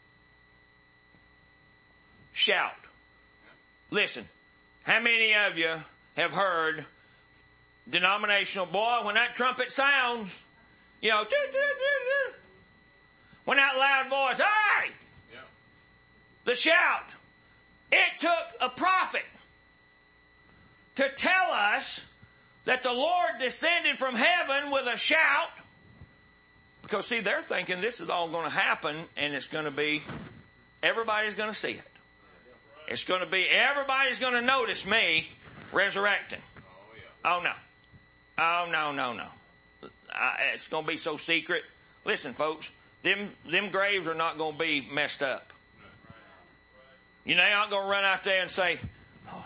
Shout. Listen, how many of you have heard denominational, boy, when that trumpet sounds, you know, doo, doo, doo, doo. When that loud voice, hey! Yeah. The shout. It took a prophet to tell us that the Lord descended from heaven with a shout. Because see, they're thinking this is all going to happen, and it's going to be, everybody's going to see it. It's going to be, everybody's going to notice me resurrecting. Oh no. Oh no, no, no. I, it's going to be so secret. Listen, folks, them, them graves are not going to be messed up. You know, you're not going to run out there and say, oh,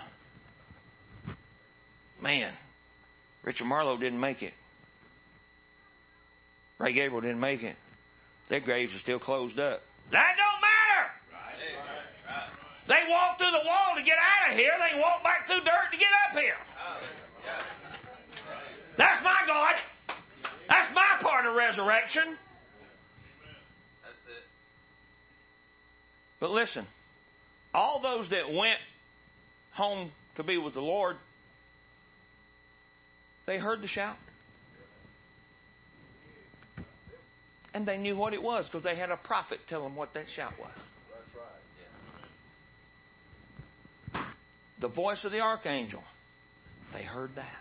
man, Richard Marlowe didn't make it. Ray Gabriel didn't make it. Their graves are still closed up. That don't matter. They walked through the wall to get out of here. They walked back through dirt to get up here. That's my God. That's my part of resurrection. That's it. But listen, all those that went home to be with the Lord, they heard the shout. And they knew what it was because they had a prophet tell them what that shout was. That's right. Yeah. The voice of the archangel. They heard that.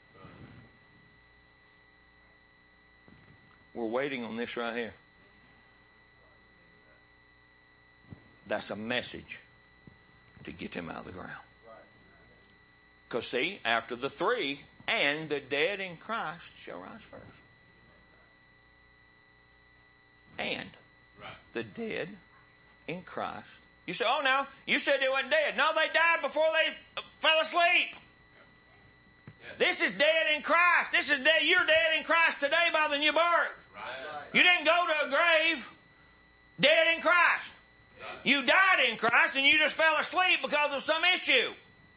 We're waiting on this right here. That's a message to get them out of the ground. Because see, after the three, and the dead in Christ shall rise first. And the dead in Christ. You say, oh, now, you said they weren't dead. No, they died before they fell asleep. This is dead in Christ. This is dead. You're dead in Christ today by the new birth. You didn't go to a grave dead in Christ. You died in Christ and you just fell asleep because of some issue.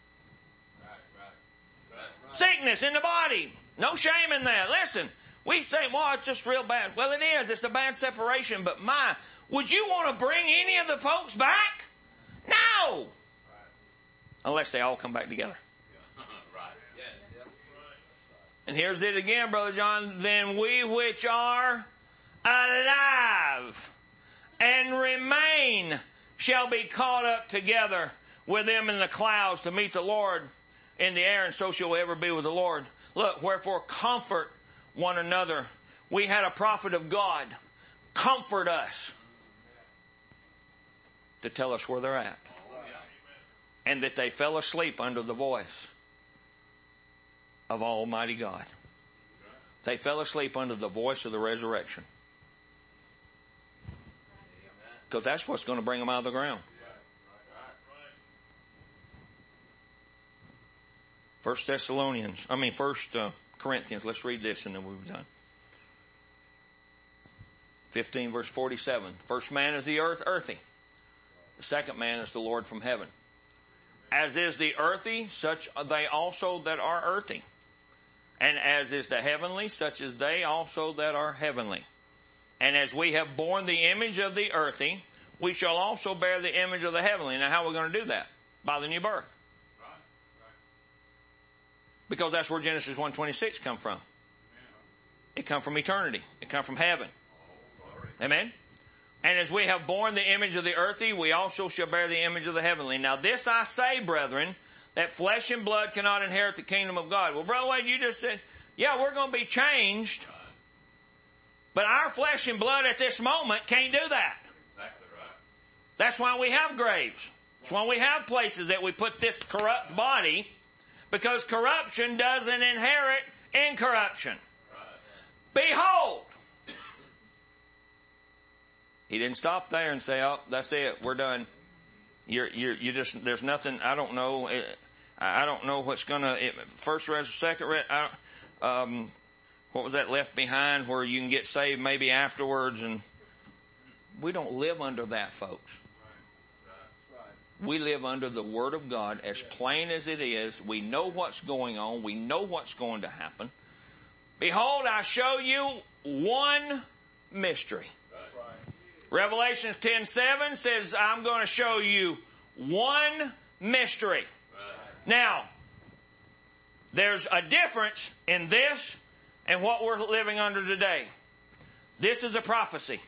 Sickness in the body. No shame in that. Listen, we say, well, it's just real bad. Well, it is. It's a bad separation. But my, would you want to bring any of the folks back? No. Unless they all come back together. And here's it again, Brother John. Then we which are alive and remain shall be caught up together with them in the clouds to meet the Lord in the air, and so shall we ever be with the Lord. Look, wherefore comfort one another. We had a prophet of God comfort us to tell us where they're at. And that they fell asleep under the voice of Almighty God. They fell asleep under the voice of the resurrection. Because that's what's going to bring them out of the ground. First Thessalonians, I mean First uh, Corinthians. Let's read this and then we'll be done. fifteen verse forty-seven. First man is the earth, earthy. The second man is the Lord from heaven. As is the earthy, such are they also that are earthy. And as is the heavenly, such as they also that are heavenly. And as we have borne the image of the earthy, we shall also bear the image of the heavenly. Now how are we going to do that? By the new birth. Right. Right. Because that's where Genesis one twenty-six come from. It come from eternity. It come from heaven. Amen? And as we have borne the image of the earthy, we also shall bear the image of the heavenly. Now this I say, brethren, that flesh and blood cannot inherit the kingdom of God. Well, Brother Wade, you just said, yeah, we're going to be changed. But our flesh and blood at this moment can't do that. Exactly right. That's why we have graves. That's why we have places that we put this corrupt body, because corruption doesn't inherit incorruption. Right. Behold! He didn't stop there and say, oh, that's it, we're done. You're, you're, you just, there's nothing, I don't know, I don't know what's gonna, first res, second res, I, um, what was that left behind where you can get saved maybe afterwards, and we don't live under that, folks. We live under the Word of God as plain as it is. We know what's going on. We know what's going to happen. Behold, I show you one mystery. Revelations ten seven says, I'm going to show you one mystery. Now, there's a difference in this and what we're living under today. This is a prophecy.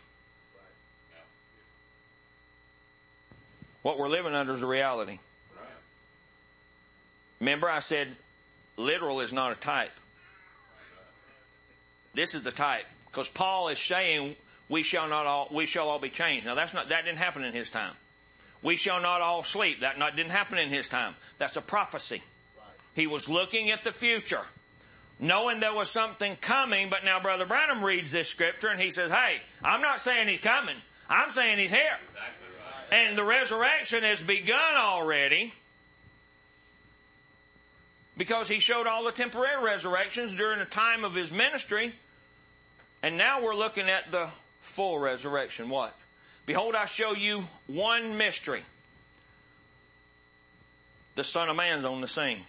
What we're living under is a reality. Remember I said literal is not a type. This is the type. Because Paul is saying we shall not all, we shall all be changed. Now that's not, that didn't happen in his time. We shall not all sleep. That not, didn't happen in his time. That's a prophecy. He was looking at the future, knowing there was something coming, but now Brother Branham reads this scripture and he says, hey, I'm not saying he's coming. I'm saying he's here. Exactly right. And the resurrection has begun already, because he showed all the temporary resurrections during the time of his ministry. And now we're looking at the full resurrection. What? Behold, I show you one mystery. The Son of Man's on the scene.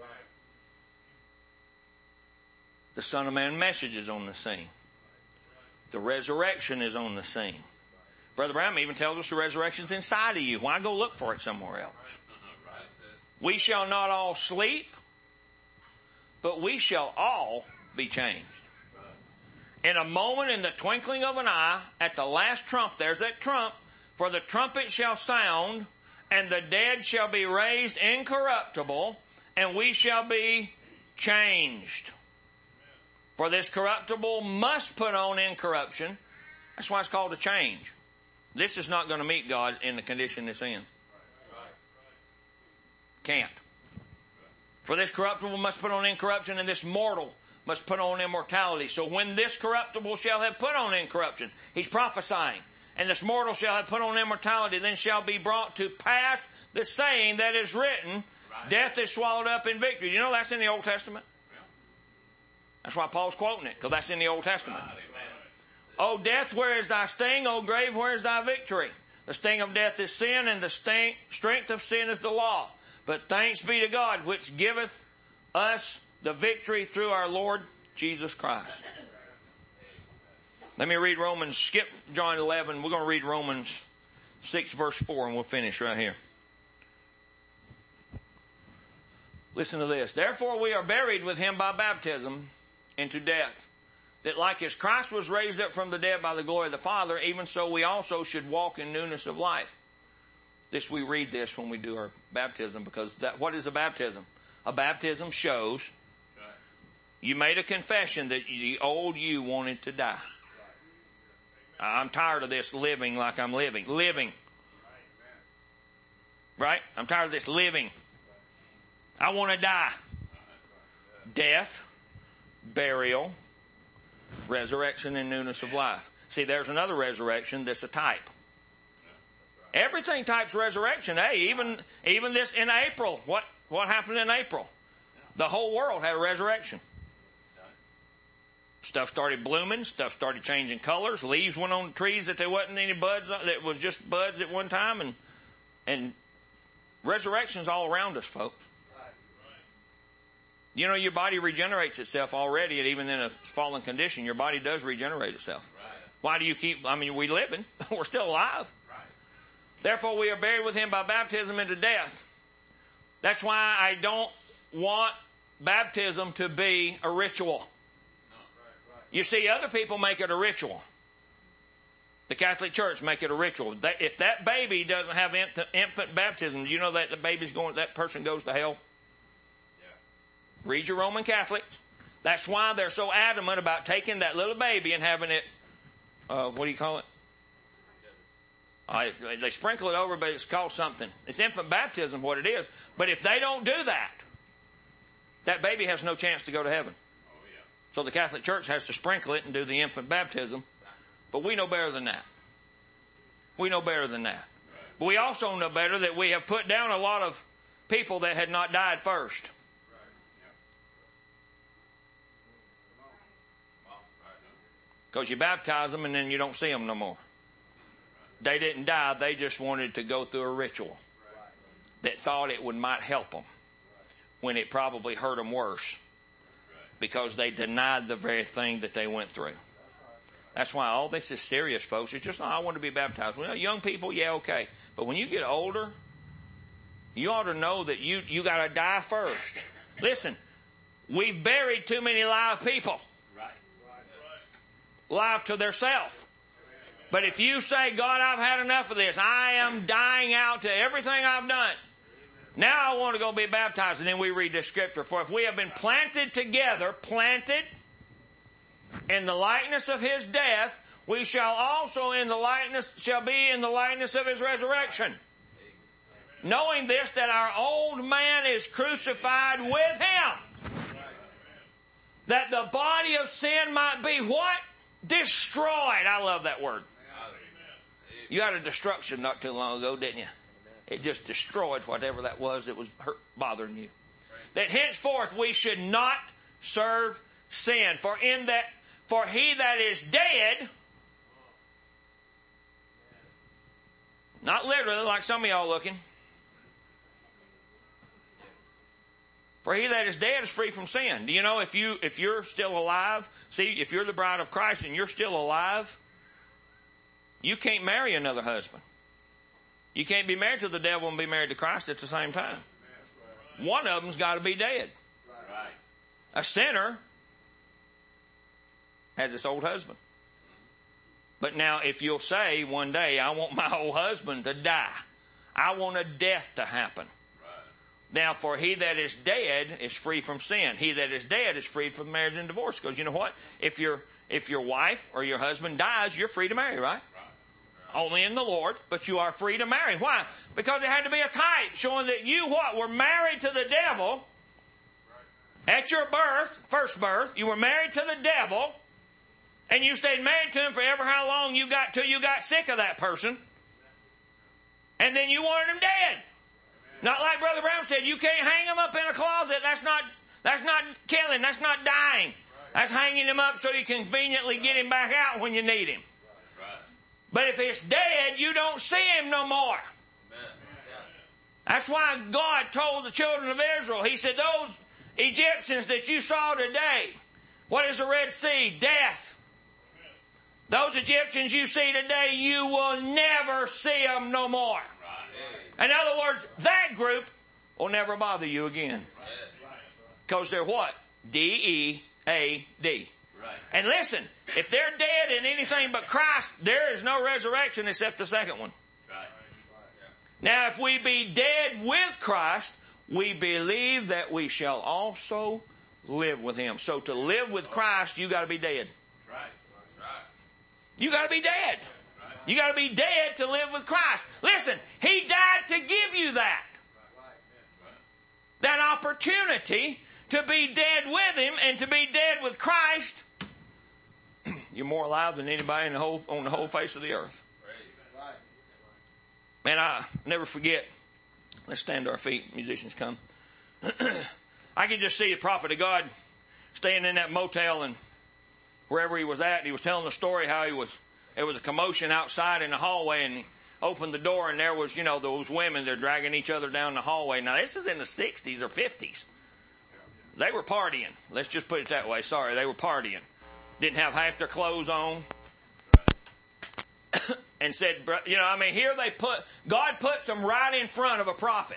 The Son of Man message is on the scene. The resurrection is on the scene. Brother Branham even tells us the resurrection's inside of you. Why go look for it somewhere else? We shall not all sleep, but we shall all be changed. In a moment, in the twinkling of an eye, at the last trump, there's that trump, for the trumpet shall sound, and the dead shall be raised incorruptible, and we shall be changed. For this corruptible must put on incorruption. That's why it's called a change. This is not going to meet God in the condition it's in. Can't. For this corruptible must put on incorruption, and this mortal must put on immortality. So when this corruptible shall have put on incorruption, he's prophesying, and this mortal shall have put on immortality, then shall be brought to pass the saying that is written, right. Death is swallowed up in victory. You know that's in the Old Testament? Yeah. That's why Paul's quoting it, because that's in the Old Testament. Right. O death, where is thy sting? O grave, where is thy victory? The sting of death is sin, and the sting, strength of sin is the law. But thanks be to God, which giveth us the victory through our Lord Jesus Christ. Let me read Romans, skip John eleven. We're going to read Romans six verse four, and we'll finish right here. Listen to this. Therefore we are buried with him by baptism into death, that like as Christ was raised up from the dead by the glory of the Father, even so we also should walk in newness of life. This, we read this when we do our baptism, because that, what is a baptism? A baptism shows you made a confession that the old you wanted to die. I'm tired of this living like I'm living. Living. Right? I'm tired of this living. I want to die. Death, burial, resurrection, and newness of life. See, there's another resurrection that's a type. Everything types resurrection. Hey, even even this in April. What what happened in April? The whole world had a resurrection. stuff started blooming, stuff started changing colors, leaves went on the trees that there wasn't any buds, that was just buds at one time, and and resurrection's all around us, folks. You know, your body regenerates itself already, and even in a fallen condition, your body does regenerate itself. Right. Why do you keep, I mean, we living. We're still alive. Right. Therefore, we are buried with him by baptism into death. That's why I don't want baptism to be a ritual. No. Right, right. You see, other people make it a ritual. The Catholic Church make it a ritual. If that baby doesn't have infant baptism, do you know that the baby's going, that person goes to hell? Read your Roman Catholics. That's why they're so adamant about taking that little baby and having it, uh, what do you call it? Uh, they sprinkle it over, but it's called something. It's infant baptism, what it is. But if they don't do that, that baby has no chance to go to heaven. Oh, yeah. So the Catholic Church has to sprinkle it and do the infant baptism. But we know better than that. We know better than that. But we also know better that we have put down a lot of people that had not died first. Because you baptize them and then you don't see them no more. They didn't die. They just wanted to go through a ritual that thought it would might help them when it probably hurt them worse because they denied the very thing that they went through. That's why all this is serious, folks. It's just not, I want to be baptized. Well, young people, yeah, okay. But when you get older, you ought to know that you, you got to die first. Listen, we've buried too many live people. Live to their self. But if you say, God, I've had enough of this. I am dying out to everything I've done. Now I want to go be baptized. And then we read this scripture. For if we have been planted together, planted in the likeness of his death, we shall also in the likeness, shall be in the likeness of his resurrection. Knowing this, that our old man is crucified with him. That the body of sin might be what? Destroyed. I love that word. You had a destruction not too long ago, didn't you? It just destroyed whatever that was that was hurt, bothering you. That henceforth we should not serve sin. For in that, for he that is dead, not literally like some of y'all looking. For he that is dead is free from sin. Do you know if you, if you're still alive, see, if you're the bride of Christ and you're still alive, you can't marry another husband. You can't be married to the devil and be married to Christ at the same time. One of them's got to be dead. A sinner has this old husband. But now if you'll say one day, I want my old husband to die. I want a death to happen. Now, for he that is dead is free from sin. He that is dead is freed from marriage and divorce. Because you know what? If your if your wife or your husband dies, you're free to marry, right? Right. Only in the Lord, but you are free to marry. Why? Because it had to be a type showing that you what? Were married to the devil at your birth, first birth. You were married to the devil, and you stayed married to him for ever how long you got till you got sick of that person, and then you wanted him dead. Not like Brother Brown said, you can't hang him up in a closet. That's not, that's not killing. That's not dying. That's hanging him up so you can conveniently get him back out when you need him. But if it's dead, you don't see him no more. That's why God told the children of Israel, he said, those Egyptians that you saw today, what is the Red Sea? Death. Those Egyptians you see today, you will never see them no more. In other words, that group will never bother you again. Because they're what? D E A D. Right. And listen, if they're dead in anything but Christ, there is no resurrection except the second one. Right. Now, if we be dead with Christ, we believe that we shall also live with him. So to live with Christ, you got to be dead. Right. Right. You got to be dead. You got to be dead to live with Christ. Listen, he died to give you that. That opportunity to be dead with him and to be dead with Christ. You're more alive than anybody in the whole, on the whole face of the earth. Man, I never forget. Let's stand to our feet. Musicians come. I can just see the prophet of God staying in that motel and wherever he was at, and he was telling the story how he was, there was a commotion outside in the hallway, and he opened the door, and there was, you know, those women, they're dragging each other down the hallway. Now, this is in the sixties or fifties. They were partying. Let's just put it that way. Sorry, they were partying. Didn't have half their clothes on. And said, you know, I mean, here they put, God puts them right in front of a prophet.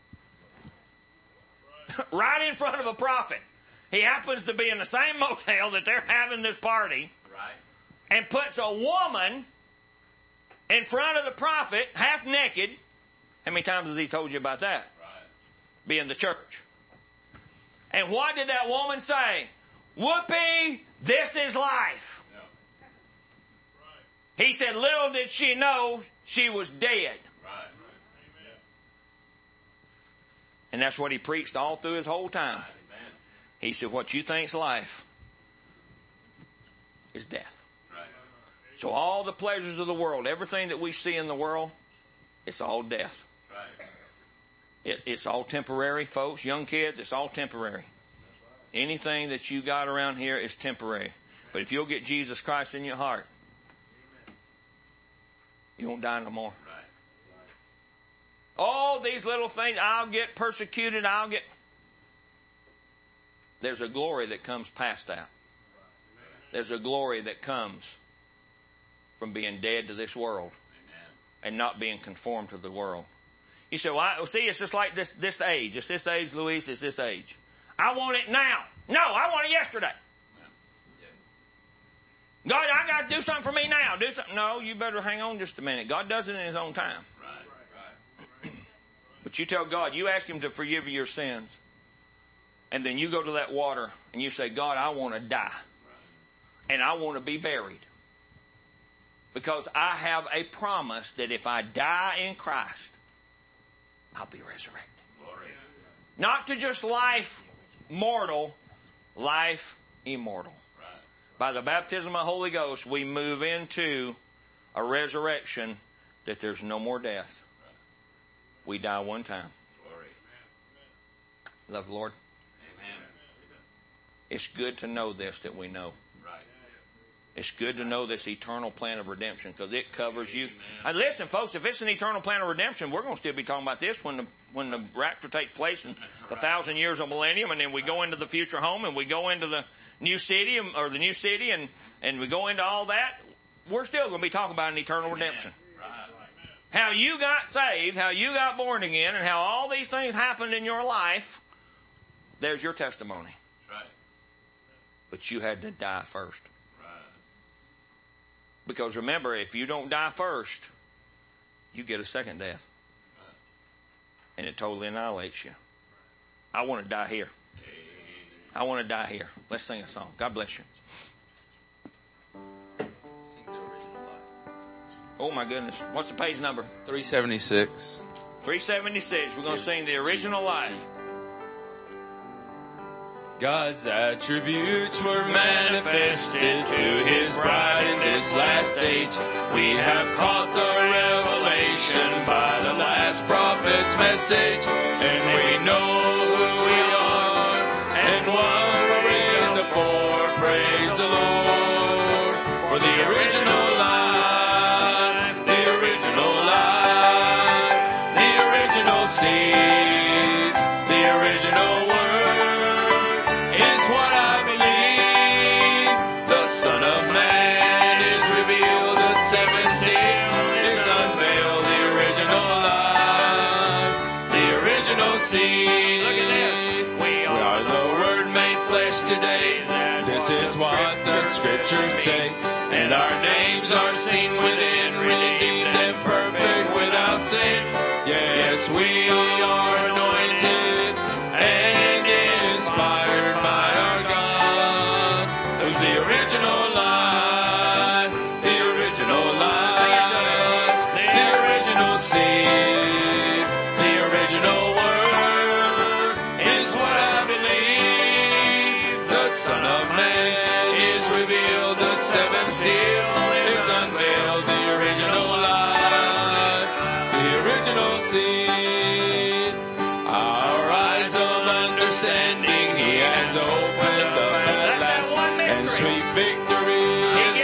Right in front of a prophet. He happens to be in the same motel that they're having this party. Right. And puts a woman in front of the prophet, half naked. How many times has he told you about that? Right. Be in the church. And what did that woman say? Whoopee, this is life. No. He said, little did she know she was dead. Right. And that's what he preached all through his whole time. Amen. He said, what you think's life is death. Right. So all the pleasures of the world, everything that we see in the world, it's all death. Right. It, it's all temporary, folks. Young kids, it's all temporary. Anything that you got around here is temporary. But if you'll get Jesus Christ in your heart, you won't die no more. Right. All these little things, I'll get persecuted, I'll get... There's a glory that comes past that. There's a glory that comes from being dead to this world. Amen. And not being conformed to the world. You say, well, I, see, it's just like this, this age. It's this age, Luis, it's this age. I want it now. No, I want it yesterday. God, I got to do something for me now. Do something. No, you better hang on just a minute. God does it in his own time. Right. Right. But you tell God, you ask him to forgive you your sins. And then you go to that water and you say, God, I want to die. And I want to be buried. Because I have a promise that if I die in Christ, I'll be resurrected. Glory. Not to just life mortal, life immortal. Right. By the baptism of the Holy Ghost, we move into a resurrection that there's no more death. We die one time. Glory. Love the Lord. Amen. It's good to know this that we know. Right. It's good to know this eternal plan of redemption because it covers you. And listen, folks, if it's an eternal plan of redemption, we're going to still be talking about this when the when the rapture takes place in the thousand years of millennium, and then we go into the future home, and we go into the new city or the new city, and and we go into all that. We're still going to be talking about an eternal redemption. How you got saved, how you got born again, and how all these things happened in your life. There's your testimony. Right. But you had to die first. Right. Because remember, if you don't die first, you get a second death. And it totally annihilates you. I want to die here. I want to die here. Let's sing a song. God bless you. Oh my goodness. What's the page number? three seventy-six. three seventy-six. We're going to sing the original life. God's attributes were manifested to his bride in this last age. We have caught the revelation by the last prophet's message, and we know who we are and what we're raised up for. Praise the Lord for the original life, the original life, the original seed, the original word. See, look at this. We are, we are the Word made flesh today. This is what the Scriptures say. And our names are seen within, redeemed and perfect without sin. Yes, we are anointed and inspired by our God, who's the original life, the original life, the original seed, the original word. Son of Man is revealed, the seventh seal is unveiled, the original life, the original seed. Our eyes of understanding He has opened up at last, and sweet victory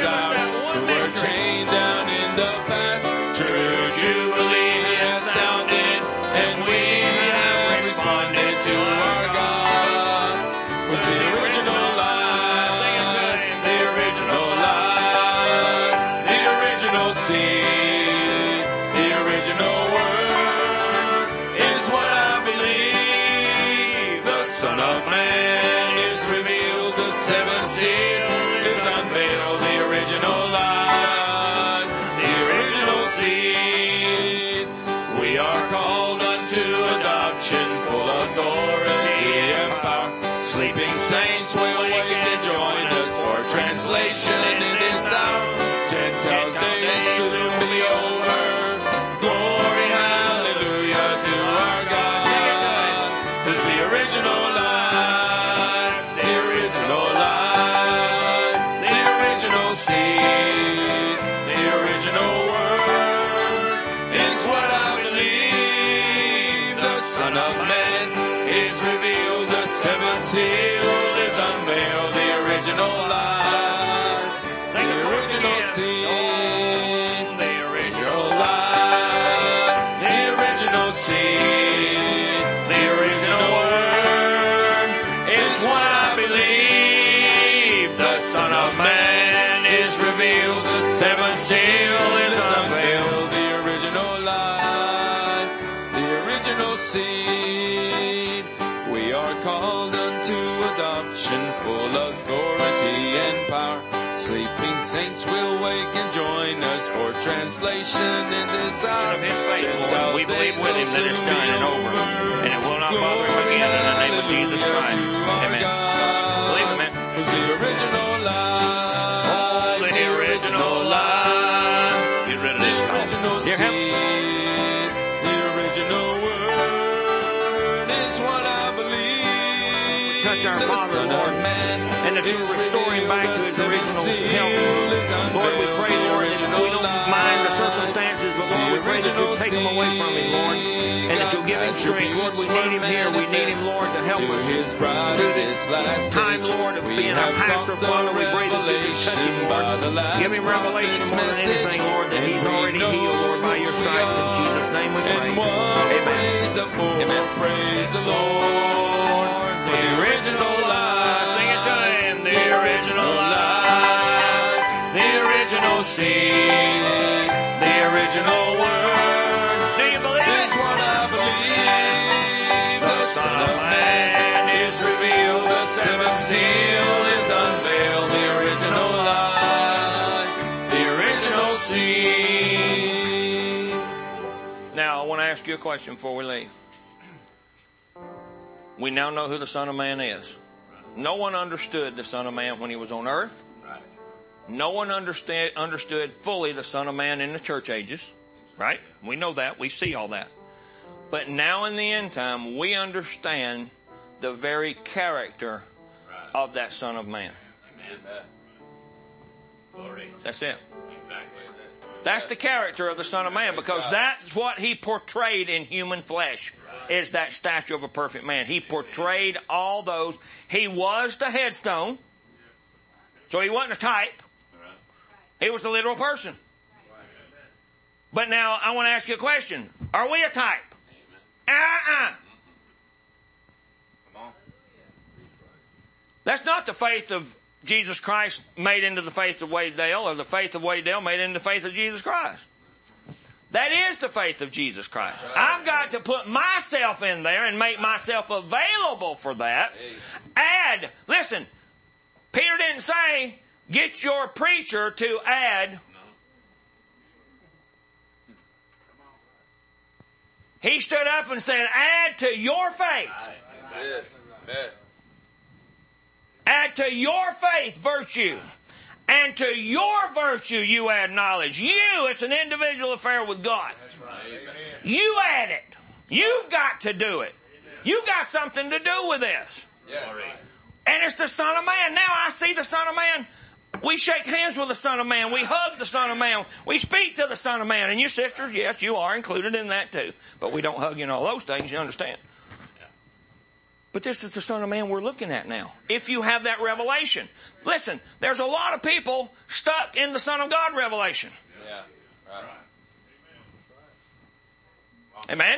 hour. that one Who were mystery. chained down in the past. True jubilee has sounded, and we have responded to our God with the original life, the original life, the original seed, the original word is what I believe. The Son of Man is revealed, the seventh seal is unveiled, the original life, the original seed. We are called unto adoption, full authority and power. Sleeping saints will wake and join us for translation in this hour. Gentiles' days soon be over. Glory, hallelujah to our God. Who's the original life, the original life, the original seed, the original word is what I believe. The Son of Man is revealed, the seventh seal is unveiled, the original life, the original seed, the original life, the original seed, the original word is what I believe. The Son of Man is revealed, the seventh seal is unveiled, the original life, the original seed. We are called unto adoption, full authority and power. Sleeping saints will wake and join us for translation in this hour. Of his faith, Lord, Gentiles' we believe days with him will that it's soon done be and over, and it will not bother him again in the name of Jesus Christ. Amen. Believe it, man. Was the original life. Oh, the original life. Get rid of The this. original Dear Heaven. seed. The original word is what I believe. Touch our The Father, Son Lord, of Man and that you is restore him back to revealed, his the original seventh health. seal is Lord, we unveiled, pray, the Lord, that we original don't mind the life. circumstances, but Lord, we pray that you'll take them away from him, Lord, and that you'll give him strength. Lord, we need him here. We need him, Lord, to help to us his bride through this last time, stage. Lord, of We being a have pastor. got the Father, we pray that you can touch him, revelation by the Lord. last Give him revelation prophet's more than message, anything, Lord, that and he's we already know healed, Lord, by your who we stripes. In are. Jesus' name we pray. And one Amen. praise the Lord, Amen. praise the Lord, The original life. Sing it to him. The original life. the original seed, the original word. Do you believe Is it? what I believe. The Son of Man is revealed. The seventh seal is unveiled. The original life, the original seed. Now, I want to ask you a question before we leave. We now know who the Son of Man is. No one understood the Son of Man when he was on earth. No one understand, understood fully the Son of Man in the church ages. Right? We know that. We see all that. But now in the end time, we understand the very character of that Son of Man. That's it. That's the character of the Son of Man, because that's what he portrayed in human flesh, is that statue of a perfect man. He portrayed all those. He was the headstone, so he wasn't a type. He was the literal person. But now I want to ask you a question. Are we a type? Uh-uh. That's not the faith of Jesus Christ made into the faith of Wade Dale, or the faith of Wade Dale made into the faith of Jesus Christ. That is the faith of Jesus Christ. I've got to put myself in there and make myself available for that. Add, listen, Peter didn't say, get your preacher to add. He stood up and said, add to your faith. That's it. Bet. Add to your faith virtue. And to your virtue you add knowledge. You, it's an individual affair with God. You add it. You've got to do it. You've got something to do with this. And it's the Son of Man. Now I see the Son of Man. We shake hands with the Son of Man. We hug the Son of Man. We speak to the Son of Man. And you sisters, yes, you are included in that too. But we don't hug you in all those things, you understand. But this is the Son of Man we're looking at now. If you have that revelation. Listen, there's a lot of people stuck in the Son of God revelation. Yeah. Right. Amen?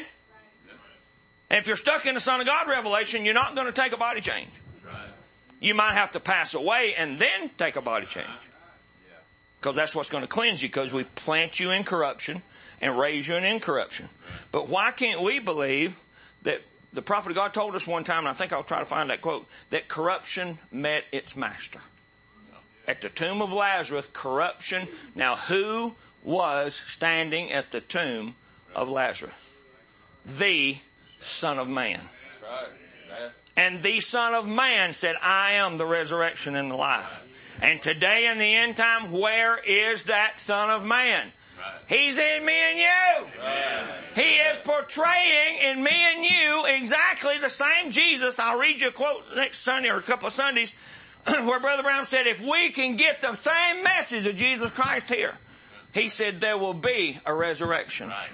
And if you're stuck in the Son of God revelation, you're not going to take a body change. You might have to pass away and then take a body change. Because that's what's going to cleanse you, because we plant you in corruption and raise you in incorruption. But why can't we believe that the prophet of God told us one time, and I think I'll try to find that quote, that corruption met its master. At the tomb of Lazarus, corruption. Now, who was standing at the tomb of Lazarus? The Son of Man. And the Son of Man said, I am the resurrection and the life. And today in the end time, where is that Son of Man? Right. He's in me and you. Right. He is portraying in me and you exactly the same Jesus. I'll read you a quote next Sunday or a couple of Sundays where Brother Brown said, if we can get the same message of Jesus Christ here, he said there will be a resurrection. Right.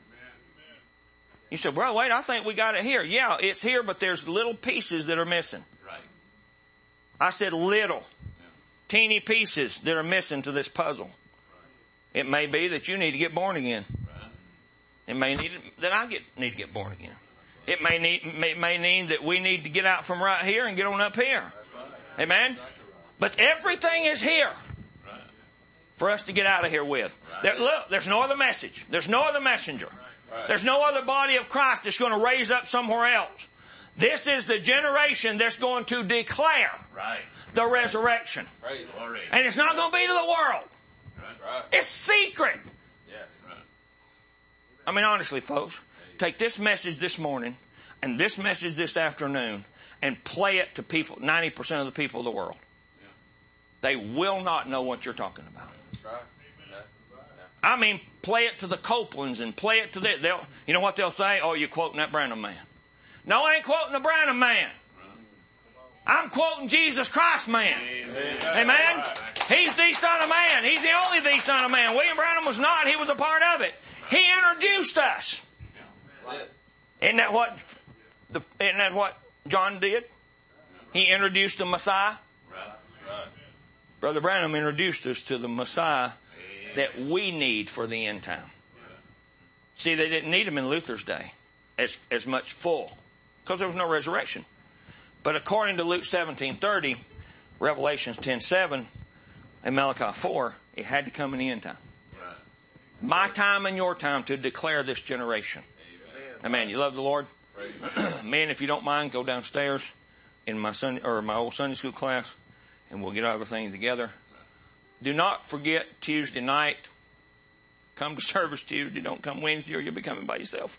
You said, well, wait, I think we got it here. Yeah, it's here, but there's little pieces that are missing. Right. I said little. Teeny pieces that are missing to this puzzle. It may be that you need to get born again. It may need that I get need to get born again. It may need may, may mean that we need to get out from right here and get on up here. Amen. But everything is here for us to get out of here with. There, look, there's no other message. There's no other messenger. There's no other body of Christ that's going to raise up somewhere else. This is the generation that's going to declare right. the resurrection. Right. And it's not going to be to the world. Right. It's secret. Yes. Right. I mean, honestly, folks, take this message this morning and this message this afternoon and play it to people, ninety percent of the people of the world. Yeah. They will not know what you're talking about. Right. Yeah. Yeah. I mean, play it to the Copelands and play it to the, they'll, you know what they'll say? Oh, you're quoting that Branham man. No, I ain't quoting the Branham man. I'm quoting Jesus Christ man. Amen. Amen. He's the Son of Man. He's the only the Son of Man. William Branham was not. He was a part of it. He introduced us. Isn't that what, the, isn't that what John did? He introduced the Messiah. Brother Branham introduced us to the Messiah that we need for the end time. See, they didn't need him in Luther's day as, as much full, because there was no resurrection. But according to Luke seventeen thirty, Revelations ten seven, and Malachi four, it had to come in the end time. My time and your time to declare this generation. Amen. You love the Lord? Man, if you don't mind, go downstairs in my Sunday, or my old Sunday school class, and we'll get everything together. Do not forget Tuesday night. Come to service Tuesday. Don't come Wednesday, or you'll be coming by yourself.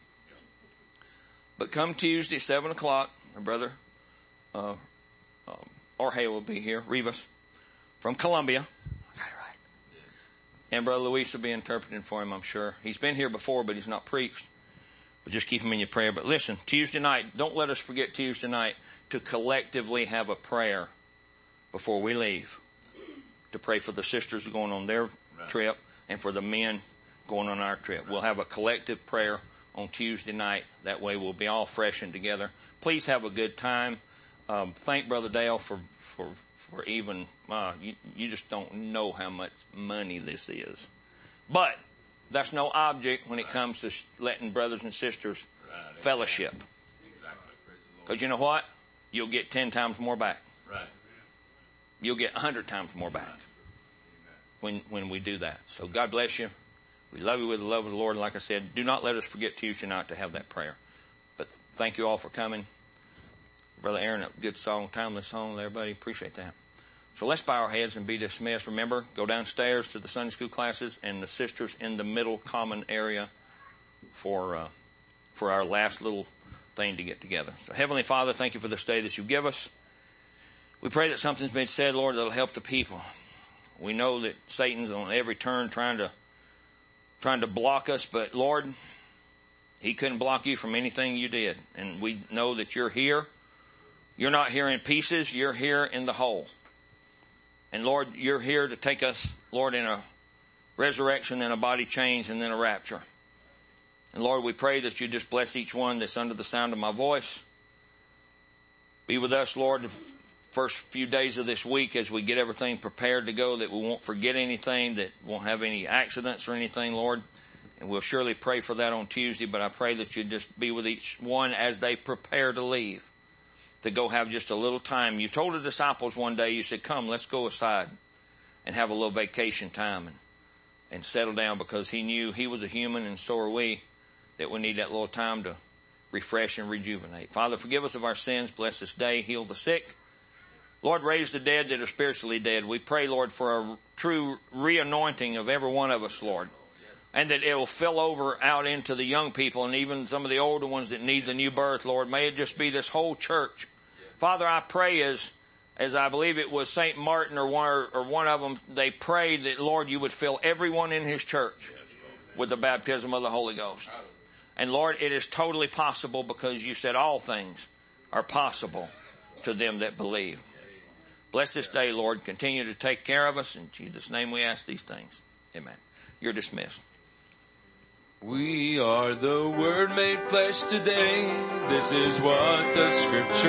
But come Tuesday, seven o'clock. My brother uh, uh, Jorge will be here, Rivas, from Colombia. I got it right. And Brother Luis will be interpreting for him, I'm sure. He's been here before, but he's not preached. But just keep him in your prayer. But listen, Tuesday night, don't let us forget Tuesday night to collectively have a prayer before we leave. To pray for the sisters going on their right. trip and for the men going on our trip. Right. We'll have a collective prayer on Tuesday night. That way we'll be all fresh and together. Please have a good time. Um, thank Brother Dale for, for, for even, uh, you, you just don't know how much money this is. But that's no object when it comes to letting brothers and sisters right. fellowship. Because you know what? You'll get ten times more back. Right. You'll get a hundred times more back when when we do that. So God bless you. We love you with the love of the Lord. And like I said, do not let us forget Tuesday night to have that prayer. But thank you all for coming. Brother Aaron, a good song, timeless song there, buddy. Appreciate that. So let's bow our heads and be dismissed. Remember, go downstairs to the Sunday school classes and the sisters in the middle common area for uh, for our last little thing to get together. So Heavenly Father, thank you for this day that you give us. We pray that something's been said, Lord, that'll help the people. We know that Satan's on every turn trying to trying to block us, but Lord, he couldn't block you from anything you did. And we know that you're here. You're not here in pieces. You're here in the whole. And Lord, you're here to take us, Lord, in a resurrection and a body change and then a rapture. And Lord, we pray that you just bless each one that's under the sound of my voice. Be with us, Lord, the first few days of this week as we get everything prepared to go, that we won't forget anything, that won't have any accidents or anything, Lord. And we'll surely pray for that on Tuesday, but I pray that you just be with each one as they prepare to leave, to go have just a little time. You told the disciples one day, you said, come, let's go aside and have a little vacation time and, and settle down, because he knew he was a human and so are we, that we need that little time to refresh and rejuvenate. Father, forgive us of our sins. Bless this day. Heal the sick. Lord, raise the dead that are spiritually dead. We pray, Lord, for a true re-anointing of every one of us, Lord. And that it will fill over out into the young people and even some of the older ones that need the new birth, Lord. May it just be this whole church. Father, I pray as, as I believe it was Saint Martin or one, or one of them, they prayed that, Lord, you would fill everyone in his church with the baptism of the Holy Ghost. And Lord, it is totally possible, because you said all things are possible to them that believe. Bless this day, Lord. Continue to take care of us. In Jesus' name we ask these things. Amen. You're dismissed. We are the Word made flesh today. This is what the Scripture